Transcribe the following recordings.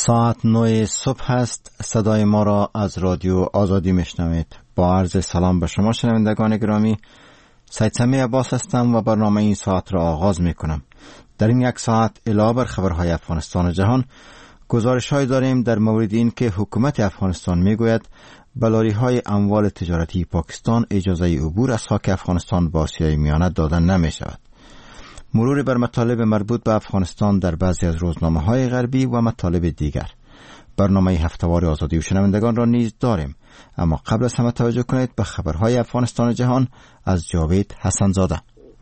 ساعت 9 صبح است. صدای ما را از رادیو آزادی میشنوید. با عرض سلام به شما شنوندگان گرامی، سید سمیع عباس هستم و برنامه این ساعت را آغاز می کنم. در این یک ساعت علاوه بر خبرهای افغانستان و جهان، گزارش های داریم در مورد این که حکومت افغانستان می گوید به لاری‌های اموال تجارتی پاکستان اجازه عبور از خاک افغانستان با آسیای میانه دادن نمی شود. مرور بر مطالب مربوط به افغانستان در بعضی از روزنامه‌های غربی و مطالب دیگر. برنامه هفته‌وار آزادی و شنوندگان را نیز داریم، اما قبل از همه توجه کنید به خبرهای افغانستان و جهان از جاوید حسن‌زاده.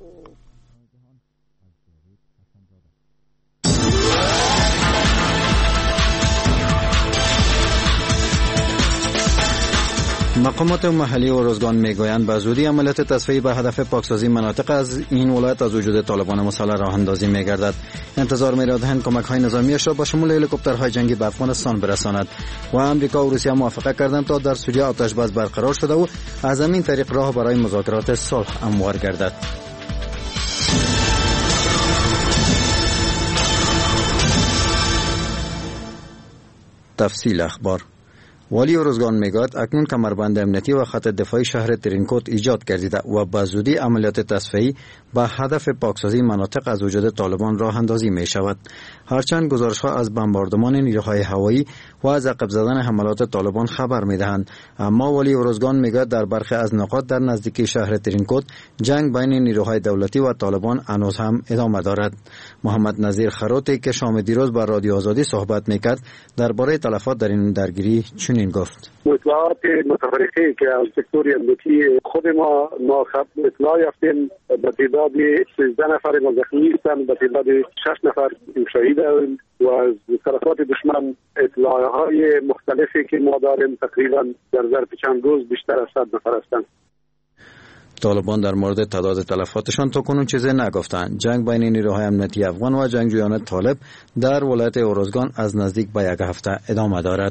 مقامات محلی و روزگان میگویند به زودی عملیات تصفیه به هدف پاکسازی مناطق از این ولایت از وجود طالبان مسلح راه اندازی میگردد. انتظار می‌رود هند کمک‌های نظامیش را با شمول هلیکوپترهای جنگی به افغانستان برساند و آمریکا و روسیه موافقه کردند تا در سوریه آتش بس برقرار شده و از همین طریق راه برای مذاکرات صلح هموار گردد. تفصیل اخبار. والی روزگان میگوید اکنون کمربند امنیتی و خط دفاعی شهر ترینکوت ایجاد گردیده و به زودی عملیات تصفیه‌ای به هدف پاکسازی مناطق از وجود طالبان راه اندازی می شود. هرچند گزارش‌ها از بمباردمان نیروهای هوایی و از عقب زدن حملات طالبان خبر می‌دهند، اما والی روزگان میگوید در برخی از نقاط در نزدیکی شهر ترینکوت جنگ بین نیروهای دولتی و طالبان هنوز هم ادامه دارد. محمد نظیر خروتی که شام دیروز با رادیو آزادی صحبت می‌کرد درباره تلفات در این درگیری چنین گفت: اطلاعات متفرقه که از سکتور امنیتی خود ما اطلاع یافتیم به تعداد 13 نفر ما زخمی هستند، به تعداد 6 نفر شهید و از طرفات دشمن اطلاعهای مختلفی که ما داریم تقریبا در ظرف چند روز بیشتر از 100 نفر هستند. طالبان در مورد تعداد تلفاتشان تاکنون چیزی نگفتند. جنگ بین نیروهای امنیتی افغان و جنگجویان طالب در ولایت اروزگان از نزدیک به یک هفته ادامه دارد.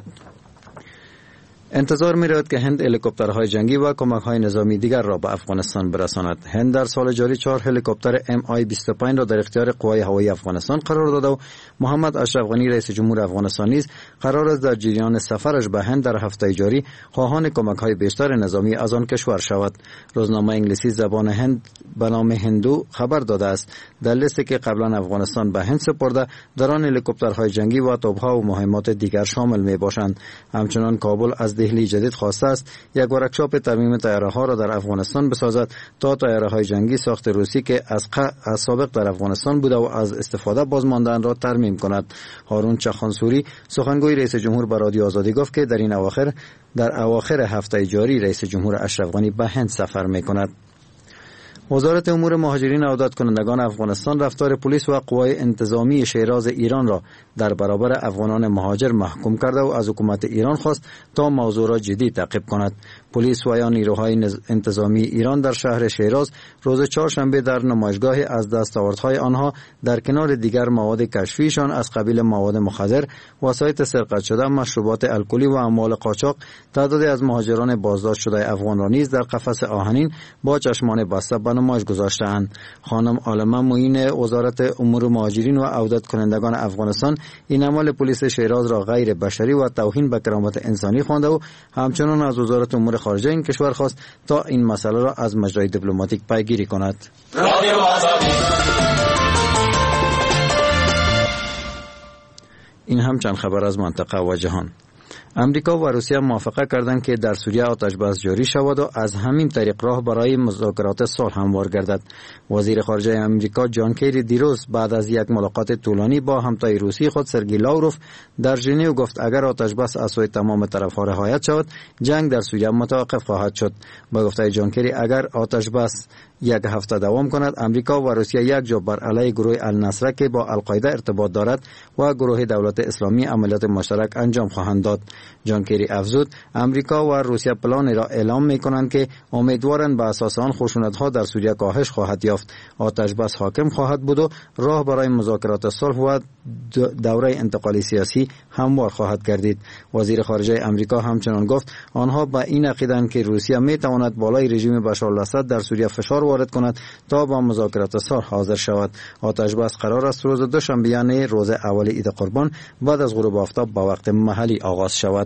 انتظار می رود که هند هلیکوپترهای جنگی و کمک‌های نظامی دیگر را به افغانستان برساند. هند در سال جاری 4 هلیکوپتر MI-25 را در اختیار قوای هوایی افغانستان قرار داده و محمد اشرف غنی رئیس جمهور افغانستان نیز قرار است در جریان سفرش به هند در هفته جاری خواهان کمک‌های بیشتر نظامی از آن کشور شود. روزنامه انگلیسی زبان هند به نام هندو خبر داده است در لیستی که قبلا افغانستان به هند سپرده در آن هلیکوپترهای جنگی و توپ‌ها و مهمات دیگر شامل میباشند. همچنان کابل از دهلی جدید خواسته است یک ورکشاپ ترمیم طیاره‌ها را در افغانستان بسازد تا طیاره‌های جنگی ساخت روسی که از سابق در افغانستان بوده و از استفاده باز ماندن را ترمیم کند. هارون چخانسوری سخنگوی رئیس جمهور به رادیو آزادی گفت که در اواخر هفته جاری رئیس جمهور اشرف غنی به هند سفر می‌کند. وزارت امور مهاجرین و عودت کنندگان افغانستان رفتار پلیس و قوای انتظامی شیراز ایران را در برابر افغانان مهاجر محکوم کرده و از حکومت ایران خواست تا موضوع را جدی تعقیب کند. پلیس و یا نیروهای انتظامی ایران در شهر شیراز روز چهارشنبه در نمایشگاهی از دستاوردهای آنها در کنار دیگر مواد کشفیشان از قبیل مواد مخدر، وسایط سرقت شده، مشروبات الکلی و اموال قاچاق تعدادی از مهاجران بازداشت شده افغان را نیز در قفس آهنین با چشمان بسته به نمایش گذاشته‌اند. خانم عالمه معین وزارت امور مهاجرین و عودت کنندگان افغانستان این عمل پلیس شیراز را غیر بشری و توهین به کرامت انسانی خوانده و همچنان از وزارت امور خارجه این کشور خواست تا این مسئله را از مجرای دیپلماتیک پیگیری کند. این هم چند خبر از منطقه و جهان. امریکا و روسیه موافقه کردند که در سوریه آتش بس جاری شود و از همین طریق راه برای مذاکرات صلح هموار گردد. وزیر خارجه امریکا جان کری دیروز بعد از یک ملاقات طولانی با همتای روسی خود سرگئی لاوروف در ژنو گفت اگر آتش بس از سوی تمام طرف‌ها رعایت شود جنگ در سوریه متوقف خواهد شد. با گفته جان کری اگر آتش بس یک هفته دوام کند امریکا و روسیه یک جا بر علیه گروه النصره که با القاعده ارتباط دارد و گروه دولت اسلامی عملیات مشترک انجام خواهند داد. جان کری افزود امریکا و روسیه پلانی را اعلام می‌کنند که امیدوارند به اساس آن خشونت‌ها در سوریه کاهش خواهد یافت، آتش بس حاکم خواهد بود و راه برای مذاکرات صلح و دوره انتقالی سیاسی هموار خواهد گردید. وزیر خارجه امریکا همچنان گفت آنها به این عقیده‌اند که روسیه میتواند بالای رژیم بشار الاسد در سوریه فشار وارد کند تا با مذاکرات صلح حاضر شود. آتش بس قرار است روز دوشنبه یعنی روز اول عید قربان بعد از غروب آفتاب به وقت محلی آغاز شود.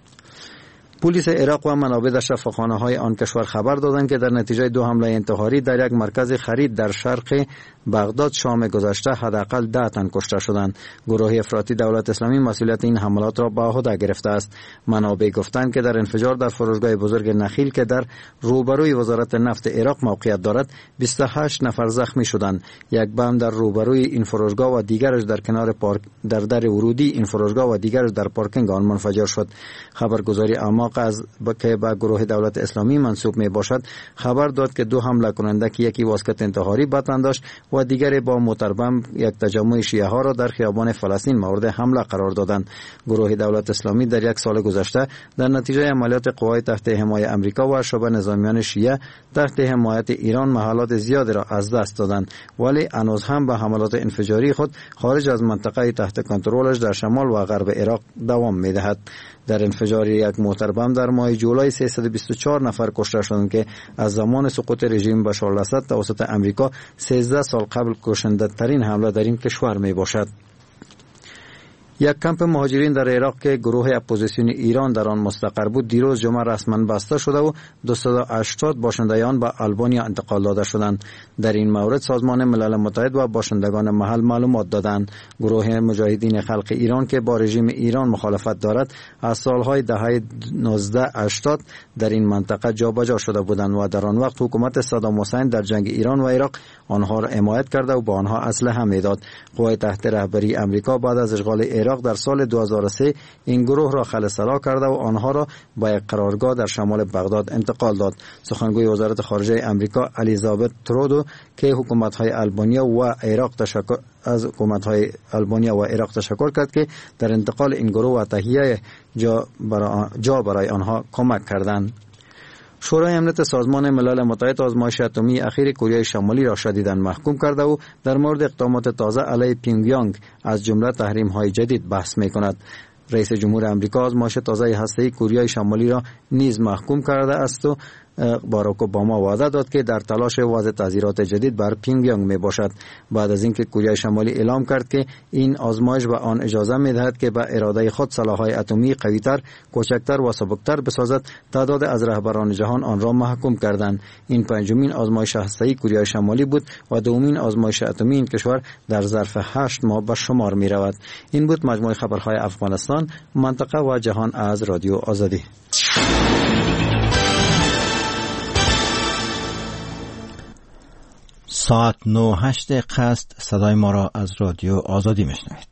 پلیس عراق و منابع در شفاخانه‌های آن کشور خبر دادند که در نتیجه 2 حمله انتحاری در یک مرکز خرید در شرق بغداد شام گذشته حداقل 10 تن کشته شدند. گروه افراطی دولت اسلامی مسئولیت این حملات را به عهده گرفته است. منابع گفتند که در انفجار در فروشگاه بزرگ نخیل که در روبروی وزارت نفت عراق موقعیت دارد 28 نفر زخمی شدند. یک بم در روبروی این فروشگاه و دیگرش در کنار در در ورودی این فروشگاه و دیگرش در پارکینگ آن منفجر شد. خبرگزاری اعماق از که به گروه دولت اسلامی منسوب می باشد خبر داد که 2 حمله کننده که یکی واسکت انتحاری به تن داشت و دیگری با موتربم یک تجمع شیعه ها را در خیابان فلسطین مورد حمله قرار دادند. گروه دولت اسلامی در 1 سال گذشته در نتیجه عملیات قوای تحت حمایت امریکا و شبه نظامیان شیعه تحت حمایت ایران محلات زیادی را از دست دادند، ولی هنوز هم به حملات انفجاری خود خارج از منطقه تحت کنترلش در شمال و غرب عراق دوام می دهد. در انفجار یک موتربم در ماه جولای 324 نفر کشته شدند که از زمان سقوط رژیم بشار الاسد توسط امریکا 13 سال قبل کشنده ترین حمله در این کشور می باشد. یک کمپ مهاجرین در عراق که گروه اپوزیسیون ایران در آن مستقر بود دیروز جمعه رسما بسته شده و 280 باشنده آن به آلبانیا انتقال داده شدند. در این مورد سازمان ملل متحد و باشندگان محل معلومات دادند. گروه مجاهدین خلق ایران که با رژیم ایران مخالفت دارد از سالهای دهه 1980 در این منطقه جابجا شده بودند و در آن وقت حکومت صدام حسین در جنگ ایران و عراق آنها را حمایت کرده و با آنها اسلحه میداد. قوای تحت رهبری امریکا بعد از اشغال عراق در سال 2003 این گروه را خلسلا کرده و آنها را با یک قرارگاه در شمال بغداد انتقال داد. سخنگوی وزارت خارجه امریکا الیزابت ترودو که حکومت‌های آلبانیا و عراق تشکر کرد که در انتقال این گروه و تهیه جا برای آنها کمک کردند. شورای امنیت سازمان ملل متحد آزمایش اتمی اخیر کره شمالی را شدیداً محکوم کرده و در مورد اقدامات تازه علیه پیونگیانگ از جمله تحریم‌های جدید بحث می‌کند. رئیس جمهور امریکا آزمایش تازه هسته‌ای کره شمالی را نیز محکوم کرده است و باراک اوباما وعده داد که در تلاش وضع تعزیرات جدید بر پیونگیانگ می باشد. بعد از اینکه کره شمالی اعلام کرد که این آزمایش به آن اجازه می دهد که به اراده خود سلاح‌های اتمی قوی‌تر، کوچکتر و سبکتر بسازد، تعداد از رهبران جهان آن را محکوم کردند. این 5مین آزمایش هسته‌ای کره شمالی بود و 2مین آزمایش اتمی این کشور در ظرف 8 ماه به شمار می رود. این بود مجموعه خبرهای افغانستان، منطقه و جهان از رادیو آزادی. ساعت 9:08 قصد صدای ما را از رادیو آزادی میشنوید.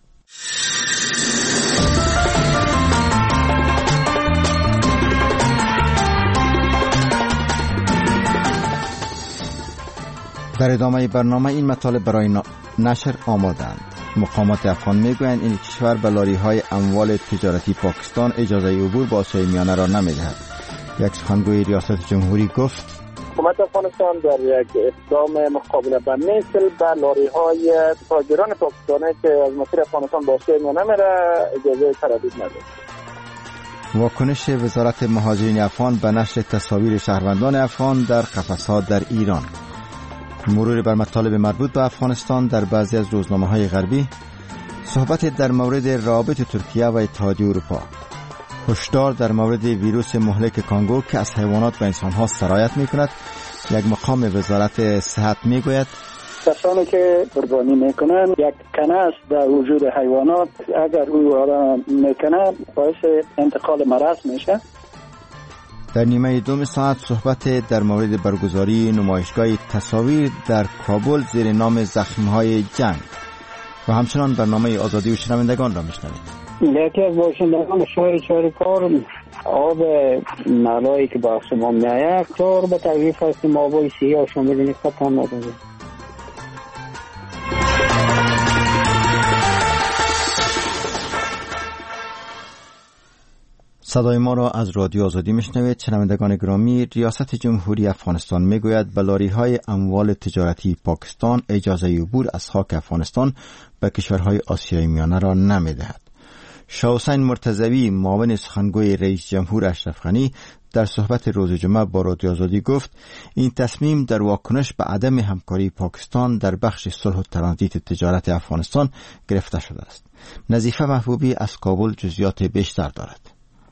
در ادامه برنامه این مطالب برای نشر آمادند. مقامات افغان میگویند این کشور به لاری‌های اموال تجارتی پاکستان اجازه عبور با آسیای میانه را نمیدهد. یک سخنگوی ریاست جمهوری گفت حکومت افغانستان در یک اقدام مقابله با مثل به لاری‌های تاجران پاکستانی که از مسیر افغانستان با آسیای میانه میره اجازه تردید نداره. واکنش وزارت مهاجرین افغان به نشر تصاویر شهروندان افغان در قفس‌ها در ایران. مرور بر مطالب مربوط به افغانستان در بعضی از روزنامه‌های غربی. صحبت در مورد روابط ترکیه و اتحادیه اروپا. هشدار در مورد ویروس مهلک کانگو که از حیوانات به انسان‌ها سرایت می‌کند. یک مقام وزارت صحت می‌گوید کسانی که قربانی میکنن یک کنه در وجود حیوانات اگر او را میکنن باعث انتقال مرض میشه. در نیمه دوم ساعت صحبت در مورد برگزاری نمایشگاه تصاویر در کابل زیر نام زخم‌های جنگ و همچنان برنامه آزادی و شنوندگان را میشنوید. یکی از باشندگان شهر چهارکار آب نالایی که با شما میآید کار به تعریف است ما آبای سیاه شامل نیست هم نداره. صدای ما را از رادیو آزادی میشنوید. شنوندگان گرامی، ریاست جمهوری افغانستان میگوید به لاری‌های اموال تجارتی پاکستان اجازه عبور از خاک افغانستان به کشورهای آسیای میانه را نمی‌دهد. شاه حسین مرتضوی معاون سخنگوی رئیس جمهور اشرف غنی در صحبت روز جمعه با رادیو آزادی گفت این تصمیم در واکنش به عدم همکاری پاکستان در بخش صلح و ترانزیت تجارت افغانستان گرفته شده است. نظیفه محبوبی از کابل جزئیات بیشتر دارد.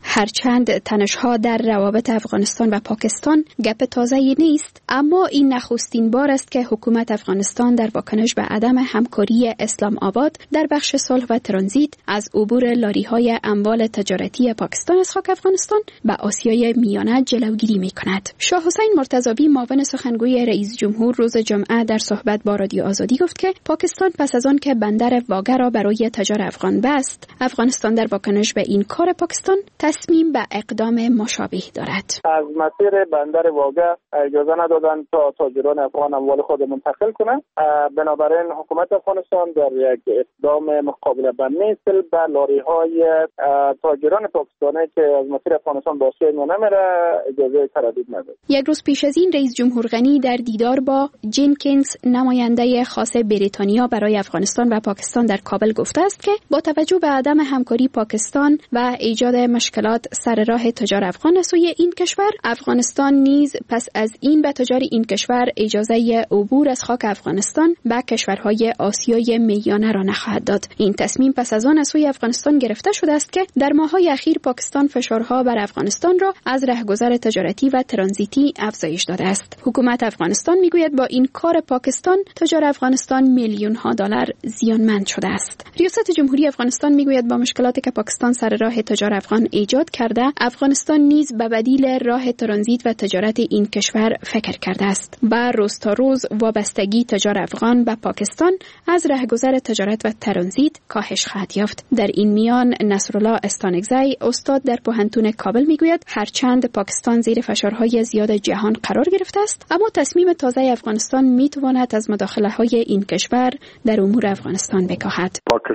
هرچند تنش‌ها در روابط افغانستان و پاکستان گپ تازه‌ای نیست، اما این نخستین بار است که حکومت افغانستان در واکنش به عدم همکاری اسلام آباد در بخش صلح و ترانزیت از عبور لاری‌های اموال تجارتی پاکستان از خاک افغانستان به آسیای میانه جلوگیری می‌کند. شاه حسین مرتضوی معاون سخنگوی رئیس جمهور روز جمعه در صحبت با رادیو آزادی گفت که پاکستان پس از آن که بندر واگه را برای تجار افغان بست، افغانستان در واکنش به این کار پاکستان تصمیم به اقدام مشابه دارد. از مسیر بندر واگه اجازه ندادن تا تاجران افغان اموال خود منتقل کنند. بنابراین حکومت افغانستان در یک اقدام مقابله به مثل به لاری‌های تاجران پاکستانی که از مسیر افغانستان به آسیا نمیره اجازه تردید نداد. یک روز پیش از این رئیس جمهور غنی در دیدار با جنکینز نماینده خاص بریتانیا برای افغانستان و پاکستان در کابل گفته است که با توجه به عدم همکاری پاکستان و ایجاد مشکلات سر راه تجار افغان سوی این کشور، افغانستان نیز پس از این به تجار این کشور اجازه عبور از خاک افغانستان به کشورهای آسیای میانه را نخواهد داد. این تصمیم پس از آن از سوی افغانستان گرفته شده است که در ماه‌های اخیر پاکستان فشارها بر افغانستان را از رهگذر تجارتی و ترانزیتی افزایش داده است. حکومت افغانستان میگوید با این کار پاکستان تجار افغانستان میلیون‌ها دلار زیانمند شده است. ریاست جمهوری افغانستان میگوید با مشکلاتی که پاکستان سر راه تجار افغان ایجاد کرده، افغانستان نیز به بدیل راه ترانزیت و تجارت این کشور فکر کرده است. با روز تا روز وابستگی تجار افغان به پاکستان از رهگذر تجارت و ترانزیت کاهش خواهد یافت. در این میان نصرالله استانگزی استاد در پوهنتون کابل میگوید هرچند پاکستان زیر فشارهای زیاد جهان قرار گرفته است، اما تصمیم تازه افغانستان میتواند از مداخله‌های این کشور در امور افغانستان بکاهد.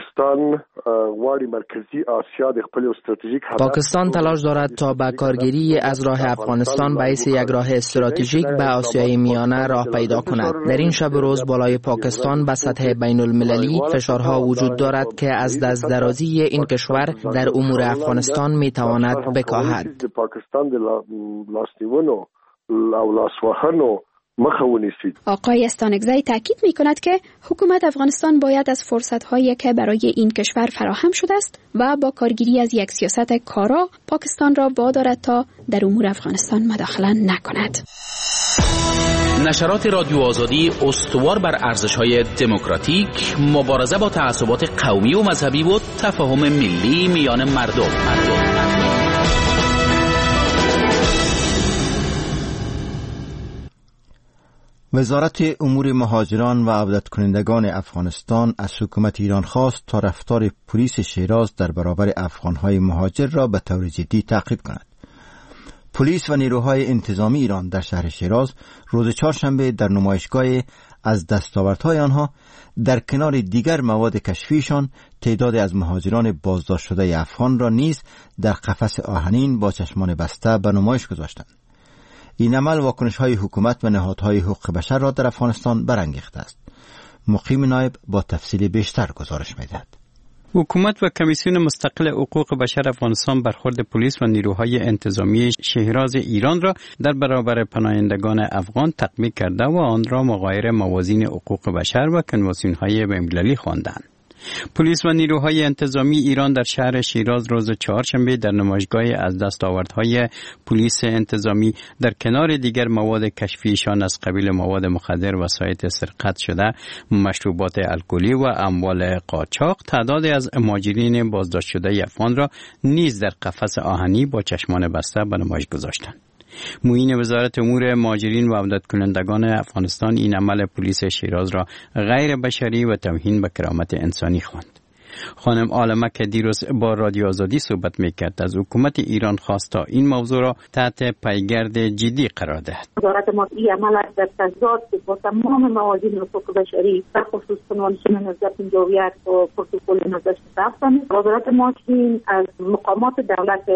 پاکستان تلاش دارد تا با کارگیری از راه افغانستان باعث یک راه استراتژیک به آسیای میانه راه پیدا کند. در این شب روز بالای پاکستان به سطح بین المللی فشارها وجود دارد که از دست درازی این کشور در امور افغانستان میتواند بکاهد. آقای استانگزی تاکید می‌کند که حکومت افغانستان باید از فرصت‌هایی که برای این کشور فراهم شده است و با کارگیری از یک سیاست کارا پاکستان را وادارد تا در امور افغانستان مداخله نکند. نشرات رادیو آزادی استوار بر ارزش‌های دموکراتیک، مبارزه با تعصبات قومی و مذهبی و تفاهم ملی میان مردم. وزارت امور مهاجران و عودت کنندگان افغانستان از حکومت ایران خواست تا رفتار پلیس شیراز در برابر افغانهای مهاجر را به طور جدی تعقیب کند. پلیس و نیروهای انتظامی ایران در شهر شیراز روز چهارشنبه در نمایشگاه از دستاوردهای آنها در کنار دیگر مواد کشفیشان تعدادی از مهاجران بازداشت شده افغان را نیز در قفس آهنین با چشمان بسته به نمایش گذاشتند. این عمل واکنش‌های حکومت و نهادهای حقوق بشر را در افغانستان برانگیخته است. مقیم نایب با تفصیل بیشتر گزارش می‌دهد. حکومت و کمیسیون مستقل حقوق بشر افغانستان برخورد پلیس و نیروهای انتظامی شهراز ایران را در برابر پناهندگان افغان تطبیق کرده و آن را مغایر موازین حقوق بشر و کنوانسیون‌های بین‌المللی خواندند. پلیس و نیروهای انتظامی ایران در شهر شیراز روز چهارشنبه در نمایشگاه از دستاوردهای پلیس انتظامی در کنار دیگر مواد کشفیشان از قبیل مواد مخدر، وسایط سرقت شده، مشروبات الکلی و اموال قاچاق تعدادی از مهاجرین بازداشت شده افغان را نیز در قفس آهنی با چشمان بسته به نمایش گذاشتند. معین وزارت امور مهاجرین و عودت کنندگان افغانستان این عمل پلیس شیراز را غیر بشری و توهین به کرامت انسانی خواند. خانم عالمه که دیروز با رادیو آزادی صحبت میکرد از حکومت ایران خواست تا این موضوع را تحت پیگرد جدی قرار دهد. وزارت ما این عمل در تضاد با تمام موازین حقوق بشری به خصوص کنوانسیون 1951 و پروتکل 1907 وزارت ما از مقامات دولت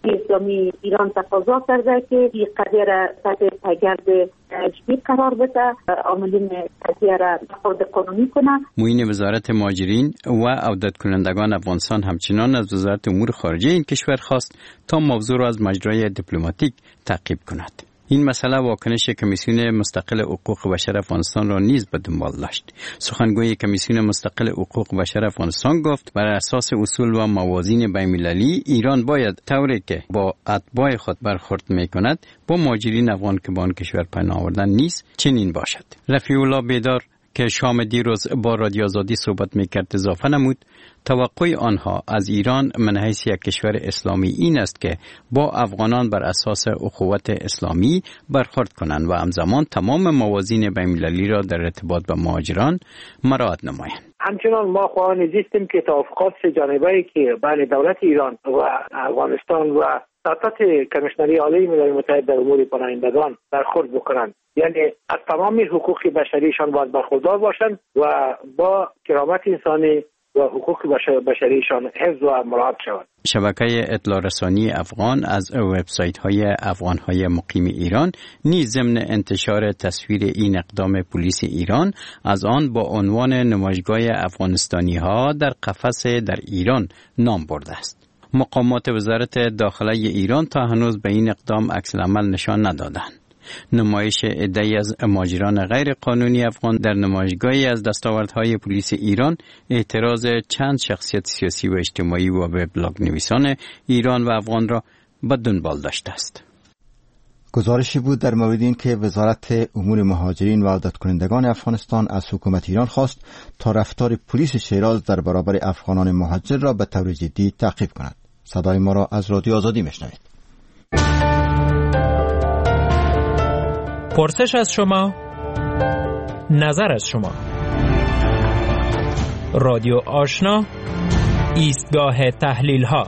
اسلامی ایران تقاضا کرده که این قضیه را تحت پایگرد تجدید قرار بده، عاملین قضیه را خود قانونی کنه. معین وزارت مهاجرین و عودت کنندگان افغانستان همچنان از وزارت امور خارجه این کشور خواست تا موضوع را از مجرای دیپلماتیک تعقیب کند. این مسئله واکنش کمیسیون مستقل حقوق بشر افغانستان را نیز به دنبال داشت. سخنگوی کمیسیون مستقل حقوق بشر افغانستان گفت بر اساس اصول و موازین بین‌المللی ایران باید طوری که با اتباع خود برخورد می‌کند با مهاجرین افغان که به آن کشور پناه آوردند نیز چنین باشد. رفیع الله بیدار که شام دیروز با رادیو آزادی صحبت می‌کرد اضافه نمود توقع آنها از ایران من حیث یک کشور اسلامی این است که با افغانان بر اساس اخوت اسلامی برخورد کنند و همزمان تمام موازین بین‌المللی را در ارتباط با مهاجران مراعات نمایند. همچنان ما خواهان زیستیم که توافقات سه‌جانبه‌ای که بین دولت ایران و افغانستان و سطح کمیشنری عالی ملل متحد در امور پناهندگان برخورد بکنند، یعنی از تمام حقوق بشریشان باید برخوردار باشند و با کرامت انسانی و حقوق بشریشان حفظ و مراعات شود. شبکه اطلاع رسانی افغان از وبسایت‌های افغان‌های مقیم ایران نیز ضمن انتشار تصویر این اقدام پلیس ایران از آن با عنوان نمایشگاه افغانستانی‌ها در قفس در ایران نام برده است. مقامات وزارت داخله ایران تا هنوز به این اقدام عکس‌العمل نشان ندادند. نمایش عده‌ای از مهاجران غیر قانونی افغان در نمایشگاهی از دستاوردهای پلیس ایران اعتراض چند شخصیت سیاسی و اجتماعی و وبلاگ نویسان ایران و افغان را به دنبال داشته است. گزارشی بود در مورد این که وزارت امور مهاجرین و عودت کنندگان افغانستان از حکومت ایران خواست تا رفتار پلیس شیراز در برابر افغانان مهاجر را به طور جدی تعقیب کند. صدای ما را از رادیو آزادی میشنوید. پرسش از شما، نظر از شما. رادیو آشنا، ایستگاه تحلیل ها.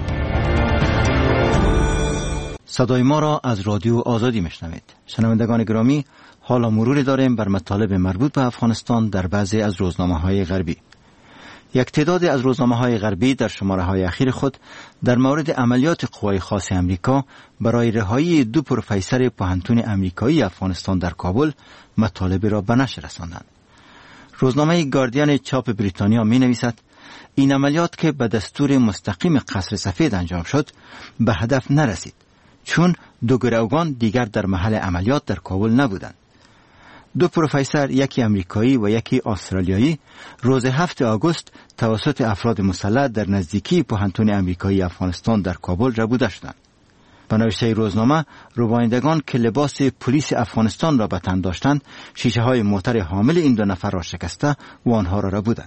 صدای ما را از رادیو آزادی میشنوید. شنوندگان گرامی، حالا مروری داریم بر مطالب مربوط به افغانستان در بعضی از روزنامه‌های غربی. یک تعداد از روزنامه‌های غربی در شماره‌های اخیر خود در مورد عملیات قوای خاص امریکا برای رهایی 2 پروفسور پوهنتون امریکایی افغانستان در کابل مطالب را به نشر رساندند. روزنامه گاردین چاپ بریتانیا می‌نویسد این عملیات که به دستور مستقیم قصر سفید انجام شد به هدف نرسید، چون 2 گروگان دیگر در محل عملیات در کابل نبودند. 2 پروفسور، یکی امریکایی و یکی استرالیایی، روز 7 آگوست توسط افراد مسلح در نزدیکی پوهنتون امریکایی افغانستان در کابل ربوده شدند. به نوشته روزنامه، ربایندگان که لباس پلیس افغانستان را به تن داشتند، شیشه‌های موتر حامل این 2 نفر را شکسته و آنها را ربودند.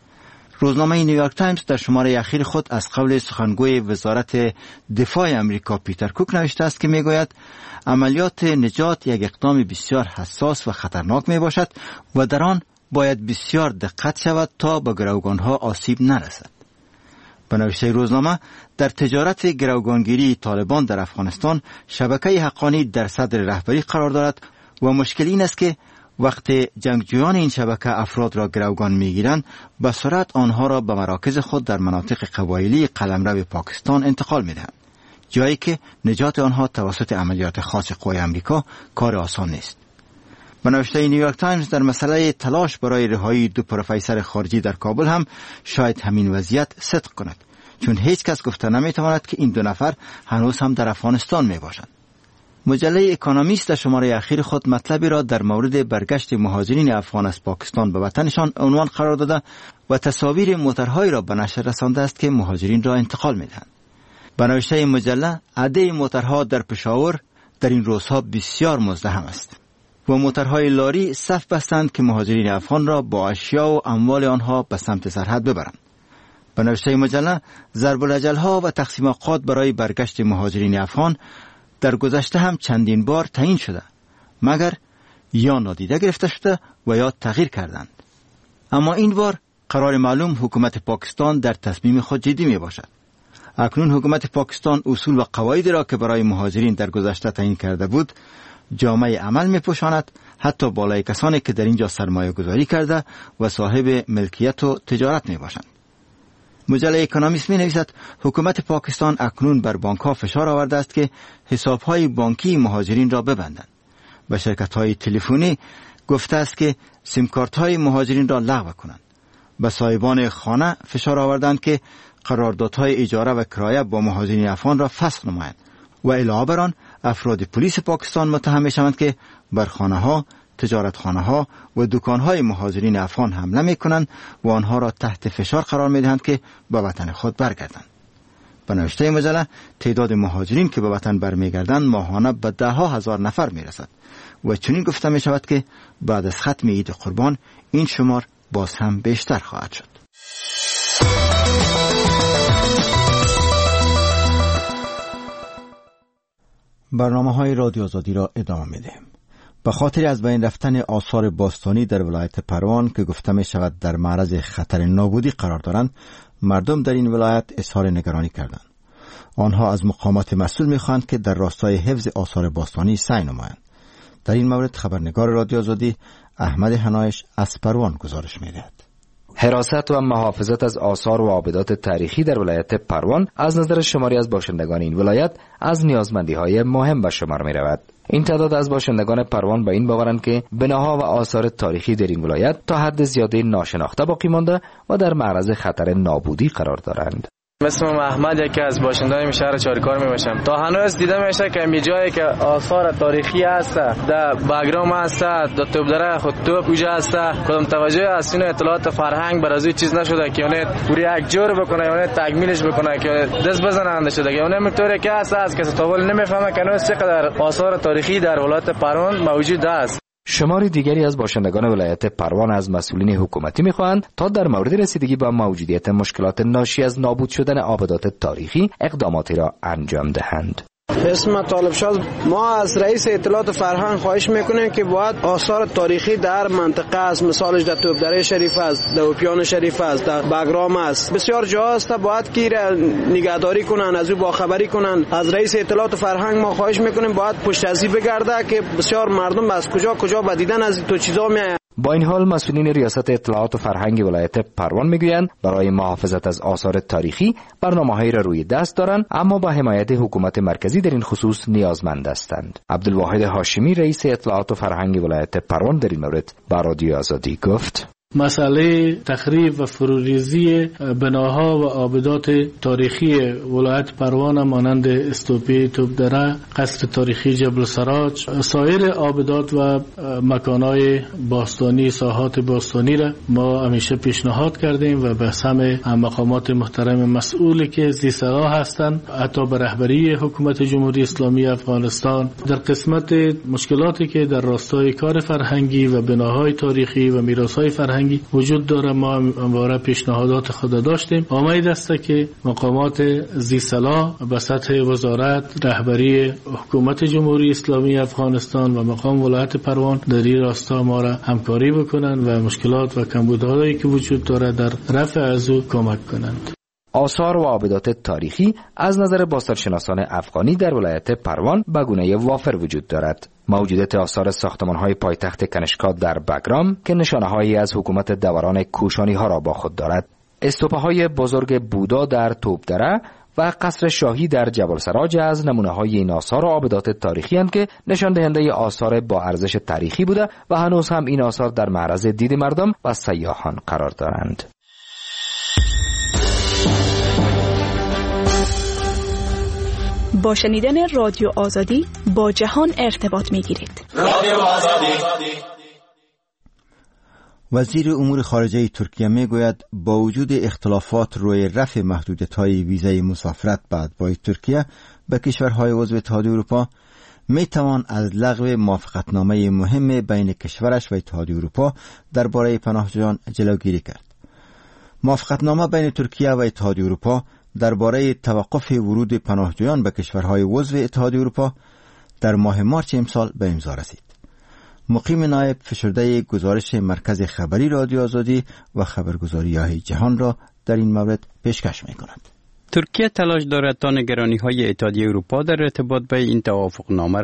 روزنامه نیویورک تایمز در شماره اخیر خود از قول سخنگوی وزارت دفاع امریکا پیتر کوک نوشته است که میگوید عملیات نجات یک اقدام بسیار حساس و خطرناک می باشد و در آن باید بسیار دقت شود تا به گروگانها آسیب نرسد. به نوشته روزنامه، در تجارت گروگانگیری طالبان در افغانستان شبکه حقانی در صدر رهبری قرار دارد و مشکل این است که وقتی جنگجویان این شبکه افراد را گروگان میگیرند به سرعت آنها را به مراکز خود در مناطق قبایلی قلمرو پاکستان انتقال میدهند، جایی که نجات آنها توسط عملیات خاص قوای امریکا کار آسان نیست. به نوشته نیویورک تایمز، در مسئله تلاش برای رهایی 2 پروفسور خارجی در کابل هم شاید همین وضعیت صدق کند، چون هیچ کس گفته نمیتواند که این 2 نفر هنوز هم در افغانستان میباشند. مجله اکونومیست در شماره اخیر خود مطلبی را در مورد برگشت مهاجرین افغان از پاکستان به وطنشان عنوان قرار داده و تصاویر موترهایی را به نشر رسانده است که مهاجرین را انتقال میدهند. به نوشته مجله، عده موترها در پشاور در این روزها بسیار مزدحم است و موترهای لاری صف بستند که مهاجرین افغان را با اشیا و اموال آنها به سمت سرحد ببرند. به نوشته مجله، ضرب الاجل‌ها و تقسیم اوقات برای برگشت مهاجرین افغان در گذشته هم چندین بار تعیین شده، مگر یا نادیده گرفته شده و یا تغییر کردند. اما این بار قرار معلوم حکومت پاکستان در تصمیم خود جدی می باشد. اکنون حکومت پاکستان اصول و قواعدی را که برای مهاجرین در گذشته تعیین کرده بود جامعه عمل می پوشاند، حتی بالای کسانی که در اینجا سرمایه گذاری کرده و صاحب ملکیت و تجارت می باشند. مجله اکونومیست می نویسد حکومت پاکستان اکنون بر بانک ها فشار آورده است که حساب های بانکی مهاجرین را ببندند. به شرکت های تلفنی گفته است که سیم کارت های مهاجرین را لغو کنند. به صاحبان خانه فشار آوردند که قراردادهای اجاره و کرایه با مهاجرین افغان را فسخ نمایند و علاوه بر آن افراد پلیس پاکستان متهم می‌شوند که بر خانه‌ها، تجارتخانه‌ها و دکان‌های مهاجرین افغان حمله می‌کنند و آنها را تحت فشار قرار می‌دهند که به وطن خود برگردند. به نوشته مجله تعداد مهاجرین که به وطن برمیگردند ماهانه به ده‌ها هزار نفر می‌رسد و چنین گفته می‌شود که بعد از ختم عید قربان این شمار باز هم بیشتر خواهد شد. برنامه‌های رادیو آزادی را ادامه می‌دهیم. به خاطر از بین رفتن آثار باستانی در ولایت پروان که گفته می‌شود در معرض خطر نابودی قرار دارند، مردم در این ولایت اظهار نگرانی کردند. آنها از مقامات مسئول می‌خواهند که در راستای حفظ آثار باستانی سعی نمایند. در این مورد خبرنگار رادیو آزادی احمد حنایش از پروان گزارش می‌دهد. حراست و محافظت از آثار و آبدات تاریخی در ولایت پروان از نظر شماری از باشندگان این ولایت از نیازمندی‌های مهم به شمار می‌رود. این تعداد از باشندگان پروان به این باورند که بناها و آثار تاریخی در این ولایت تا حد زیاده ناشناخته باقی مانده و در معرض خطر نابودی قرار دارند. اسمم احمد، یکی از باشندگان این شهر چاریکار میباشم. تا هنوز دیده میشه که می جایی که آثار تاریخی هست، در بگرام هست، در توبدره خود توپ وجه هست، کدام توجه از این اطلاعات فرهنگ بر از این چیز نشده که اون پوری یک جور بکنه، اون تکمیلش بکنه که دست بزننده شده که اون میتونه که هست از کسی تاول نمیفهمه که هنوز چقدر آثار تاریخی در ولایت پروان موجود است. شمار دیگری از باشندگان ولایت پروان از مسئولین حکومتی می‌خواهند تا در مورد رسیدگی به موجودیت مشکلات ناشی از نابود شدن آبدات تاریخی اقداماتی را انجام دهند. اسم طالب شاد، ما از رئیس اطلاعات فرهنگ خواهش میکنیم که باید آثار تاریخی در منطقه است، مثالش در توبدره شریف است، در اوپیان شریف است، در بگرام است، بسیار جا است، باید که نگهداری کنن، از او باخبری کنن. از رئیس اطلاعات فرهنگ ما خواهش میکنیم باید پشت ازی بگرده که بسیار مردم از کجا به دیدن از تو چیزا میآیند. با این حال مسئولین ریاست اطلاعات و فرهنگ ولایت پروان میگویند برای محافظت از آثار تاریخی برنامه‌هایی را روی دست دارند، اما با حمایت حکومت مرکزی در این خصوص نیازمند هستند. عبدالواحد هاشمی رئیس اطلاعات و فرهنگ ولایت پروان در این مورد با رادیو آزادی گفت: مسئله تخریب و فروریزی بناها و آبدات تاریخی ولایت پروان مانند استوپی توبدره، قصر تاریخی جبل سراج، سایر آبدات و مکانهای باستانی، ساحات باستانی را ما همیشه پیشنهاد کردیم و به همه مقامات محترم مسئولی که زیرسرا هستند، حتی به رهبری حکومت جمهوری اسلامی افغانستان، در قسمت مشکلاتی که در راستای کار فرهنگی و بناهای تاریخی و میراثهای فرهنگی وجود داره ما همواره پیشنهادات خود داشتیم. امید است که مقامات ذی‌صلاح به سطح وزارت، رهبری حکومت جمهوری اسلامی افغانستان و مقام ولایت پروان در این راستا ما را همکاری بکنند و مشکلات و کمبودهایی که وجود داره در رفع از او کمک کنند. آثار و آبدات تاریخی از نظر باستانشناسان افغانی در ولایت پروان به گونه وافر وجود دارد. موجودیت آثار ساختمان‌های پایتخت کنشکا در بگرام که نشانه‌هایی از حکومت دوران کوشانی‌ها را با خود دارد، استوپه‌های بزرگ بودا در توبدره و قصر شاهی در جبل سراج از نمونه‌های این آثار و آبدات تاریخی اند که نشان دهنده آثار با ارزش تاریخی بوده و هنوز هم این آثار در معرض دید مردم و سیاحان قرار دارند. با شنیدن رادیو آزادی با جهان ارتباط می‌گیرید. رادیو آزادی. وزیر امور خارجه ترکیه میگوید با وجود اختلافات روی رفع محدودیت‌های ویزای مسافرت بعد با ترکیه به کشورهای عضو اتحادیه اروپا میتوان از لغو موافقتنامه مهم بین کشورش و اتحادیه اروپا درباره پناهجویان جلوگیری کرد. موافقتنامه بین ترکیه و اتحادیه اروپا درباره توقف ورود پناهجویان به کشورهای عضو اتحادیه اروپا در ماه مارس امسال به امضا رسید. مقیم نایب فشرده گزارش مرکز خبری رادیو آزادی و خبرگزاری‌های جهان را در این مورد پیشکش می‌کند. ترکیه تلاش دارد تا نگرانی‌های اتحادیه اروپا در ارتباط به این توافقنامه را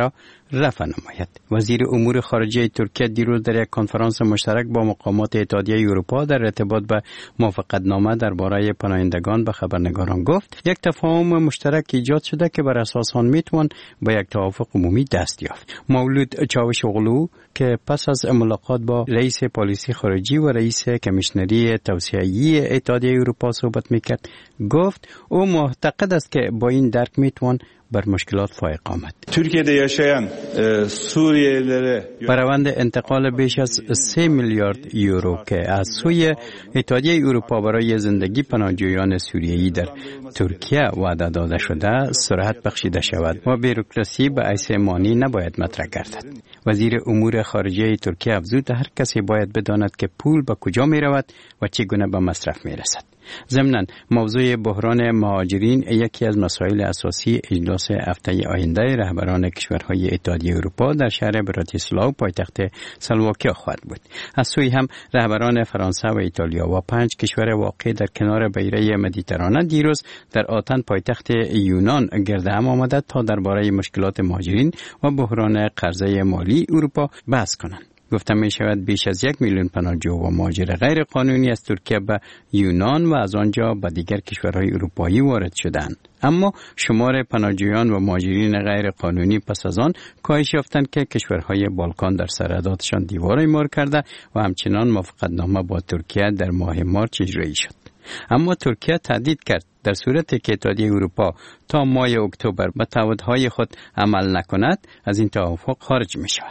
رفع نماید. وزیر امور خارجه ترکیه دیروز در یک کنفرانس مشترک با مقامات اتحادیه اروپا در ارتباط به موافقتنامه درباره پناهندگان به خبرنگاران گفت یک تفاهم مشترک ایجاد شده که بر اساس آن میتوان به یک توافق عمومی دست یافت. مولود چاوشوغلو که پس از ملاقات با رئیس پالیسی خارجی و رئیس کمیشنری توسعه‌ای اتحادیه اروپا صحبت میکرد گفت او معتقد است که با این درک میتوان بر مشکلات فائق آمد. Türkiye'de yaşayan Suriyelilere روند انتقال بیش از 3 میلیارد یورو که از سوی اتحادیه اروپا برای زندگی پناهجویان سوریایی در ترکیه وعده داده شده سرعت بخشیده شود و بیروکراسی به عیسی مانی نباید مطرح گردد. وزیر امور خارجه ترکیه افزود هر کسی باید بداند که پول به کجا می رود و چگونه به مصرف می رسد. ضمناً موضوع بحران مهاجرین یکی از مسائل اساسی اجلاس هفته آینده رهبران کشورهای اتحادیه اروپا در شهر براتیسلاو پایتخت سلواکیا خواهد بود. از سوی هم رهبران فرانسه و ایتالیا و 5 کشور واقع در کنار بحیره مدیترانه دیروز در آتن پایتخت یونان گرد هم آمده تا درباره مشکلات مهاجرین و بحران قرضه مالی اروپا بحث کنند. گفته می شود بیش از 1 میلیون پناهجو و مهاجر غیر قانونی از ترکیه به یونان و از آنجا به دیگر کشورهای اروپایی وارد شدند. اما شمار پناهجویان و مهاجرین غیر قانونی پس از آن کاهش یافتند که کشورهای بالکان در سرحداتشان دیوار اعمار کرده و همچنان موافقتنامه با ترکیه در ماه مارس اجرایی شد. اما ترکیه تهدید کرد در صورتی که اتحادیه اروپا تا ماه اکتبر به تعهدهای خود عمل نکند از این توافق خارج می شود.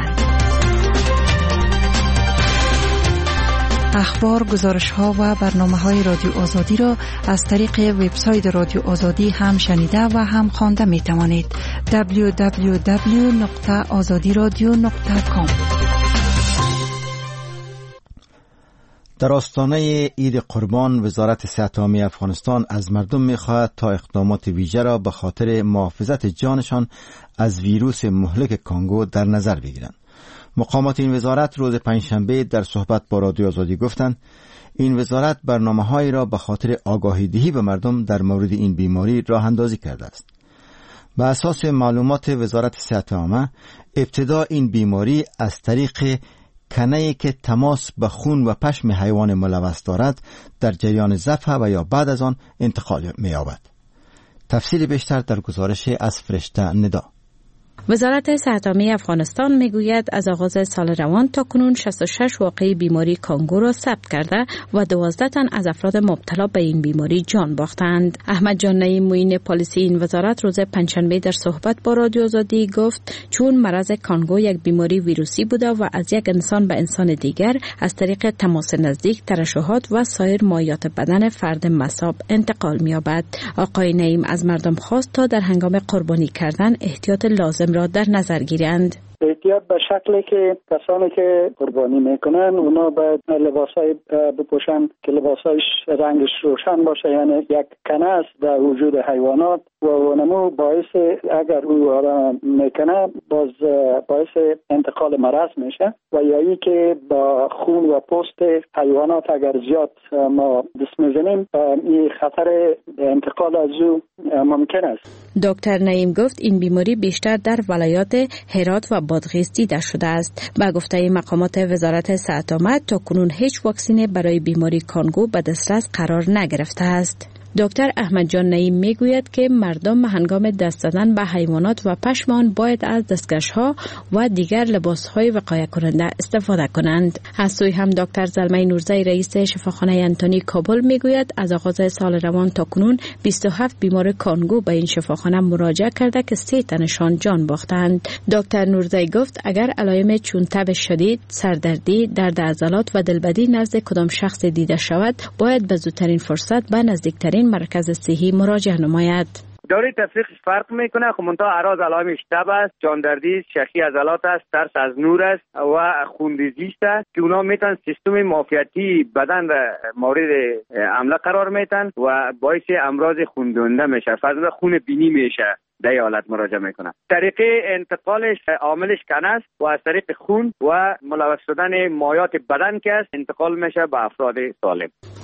اخبار، گزارش‌ها و برنامه‌های رادیو آزادی را از طریق وبسایت رادیو آزادی هم شنیده و هم خوانده می‌توانید. www.azadiradio.com. در آستانه عید قربان وزارت صحت عامه افغانستان از مردم می‌خواهد تا اقدامات ویژه را به خاطر محافظت جانشان از ویروس مهلک کانگو در نظر بگیرند. مقامات این وزارت روز پنجشنبه در صحبت با رادیو آزادی گفتند این وزارت برنامه‌هایی را به خاطر آگاهی دهی به مردم در مورد این بیماری راه اندازی کرده است. به اساس معلومات وزارت صحت عامه ابتدا این بیماری از طریق کنه‌ای که تماس به خون و پشم حیوان ملوث دارد در جریان ذبح و یا بعد از آن انتقال می‌یابد. تفصیل بیشتر در گزارش از فرشته ندا. وزارت صحت عامه افغانستان میگوید از آغاز سال روان تا کنون 66 واقعه بیماری کانگو را ثبت کرده و 12 تن از افراد مبتلا به این بیماری جان باختند. احمد جان نعیم معین پالیسی این وزارت روز پنجشنبه در صحبت با رادیو آزادی گفت چون مرض کانگو یک بیماری ویروسی بوده و از یک انسان به انسان دیگر از طریق تماس نزدیک، ترشحات و سایر مایعات بدن فرد مصاب انتقال می‌یابد. آقای نعیم از مردم خواست تا در هنگام قربانی کردن احتیاط لازم را در نظر گیرند. احتیاط به شکلی که کسانی که قربانی میکنن اونا باید لباسای بپوشن که لباسایش رنگش روشن باشه، یعنی یک کنه است در وجود حیوانات و اونمو باعث اگر او آدم میکنه باز باعث انتقال مرض میشه و یا ای که با خون و پوست حیوانات اگر زیاد ما دست میزنیم این خطر انتقال از او ممکن است. دکتر نعیم گفت این بیماری بیشتر در ولایات هرات و بادغیس دیده شده است. با گفته مقامات وزارت صحت عامه تا کنون هیچ واکسن برای بیماری کانگو به دسترس قرار نگرفته است. دکتر احمد جان نعیم میگوید که مردم هنگام دست زدن به حیوانات و پشم آن باید از دستکش‌ها و دیگر لباس‌های وقایه کننده استفاده کنند. از سوی هم دکتر زلمه نورزی رئیس شفاخانه انتونی کابل میگوید از آغاز سال روان تا کنون 27 بیمار کانگو به این شفاخانه مراجعه کرده که 3 تنشان جان باختند. دکتر نورزی گفت اگر علائم چون تب شدید، سردردی، درد عضلات و دلبدی نزد کدام شخص دیده شود باید به زودترین فرصت به نزدیکترین مرکز صحی مراجعه نماید. دوره تفریقش فرق میکنه. خب منتها اعراض علائمش تب است، جاندردی، شخی عضلات است، ترس از نور است و خونریزی است که اونا میتونن سیستم معافیتی بدن را مورد حمله قرار میتن و باعث امراض خوندونده میشه، فضل خون بینی میشه. در این حالت مراجعه میکنه. طریقه انتقالش عاملش کن است و از طریق خون و ملوث شدن مایعات بدن که است انتقال میشه به افراد سالم.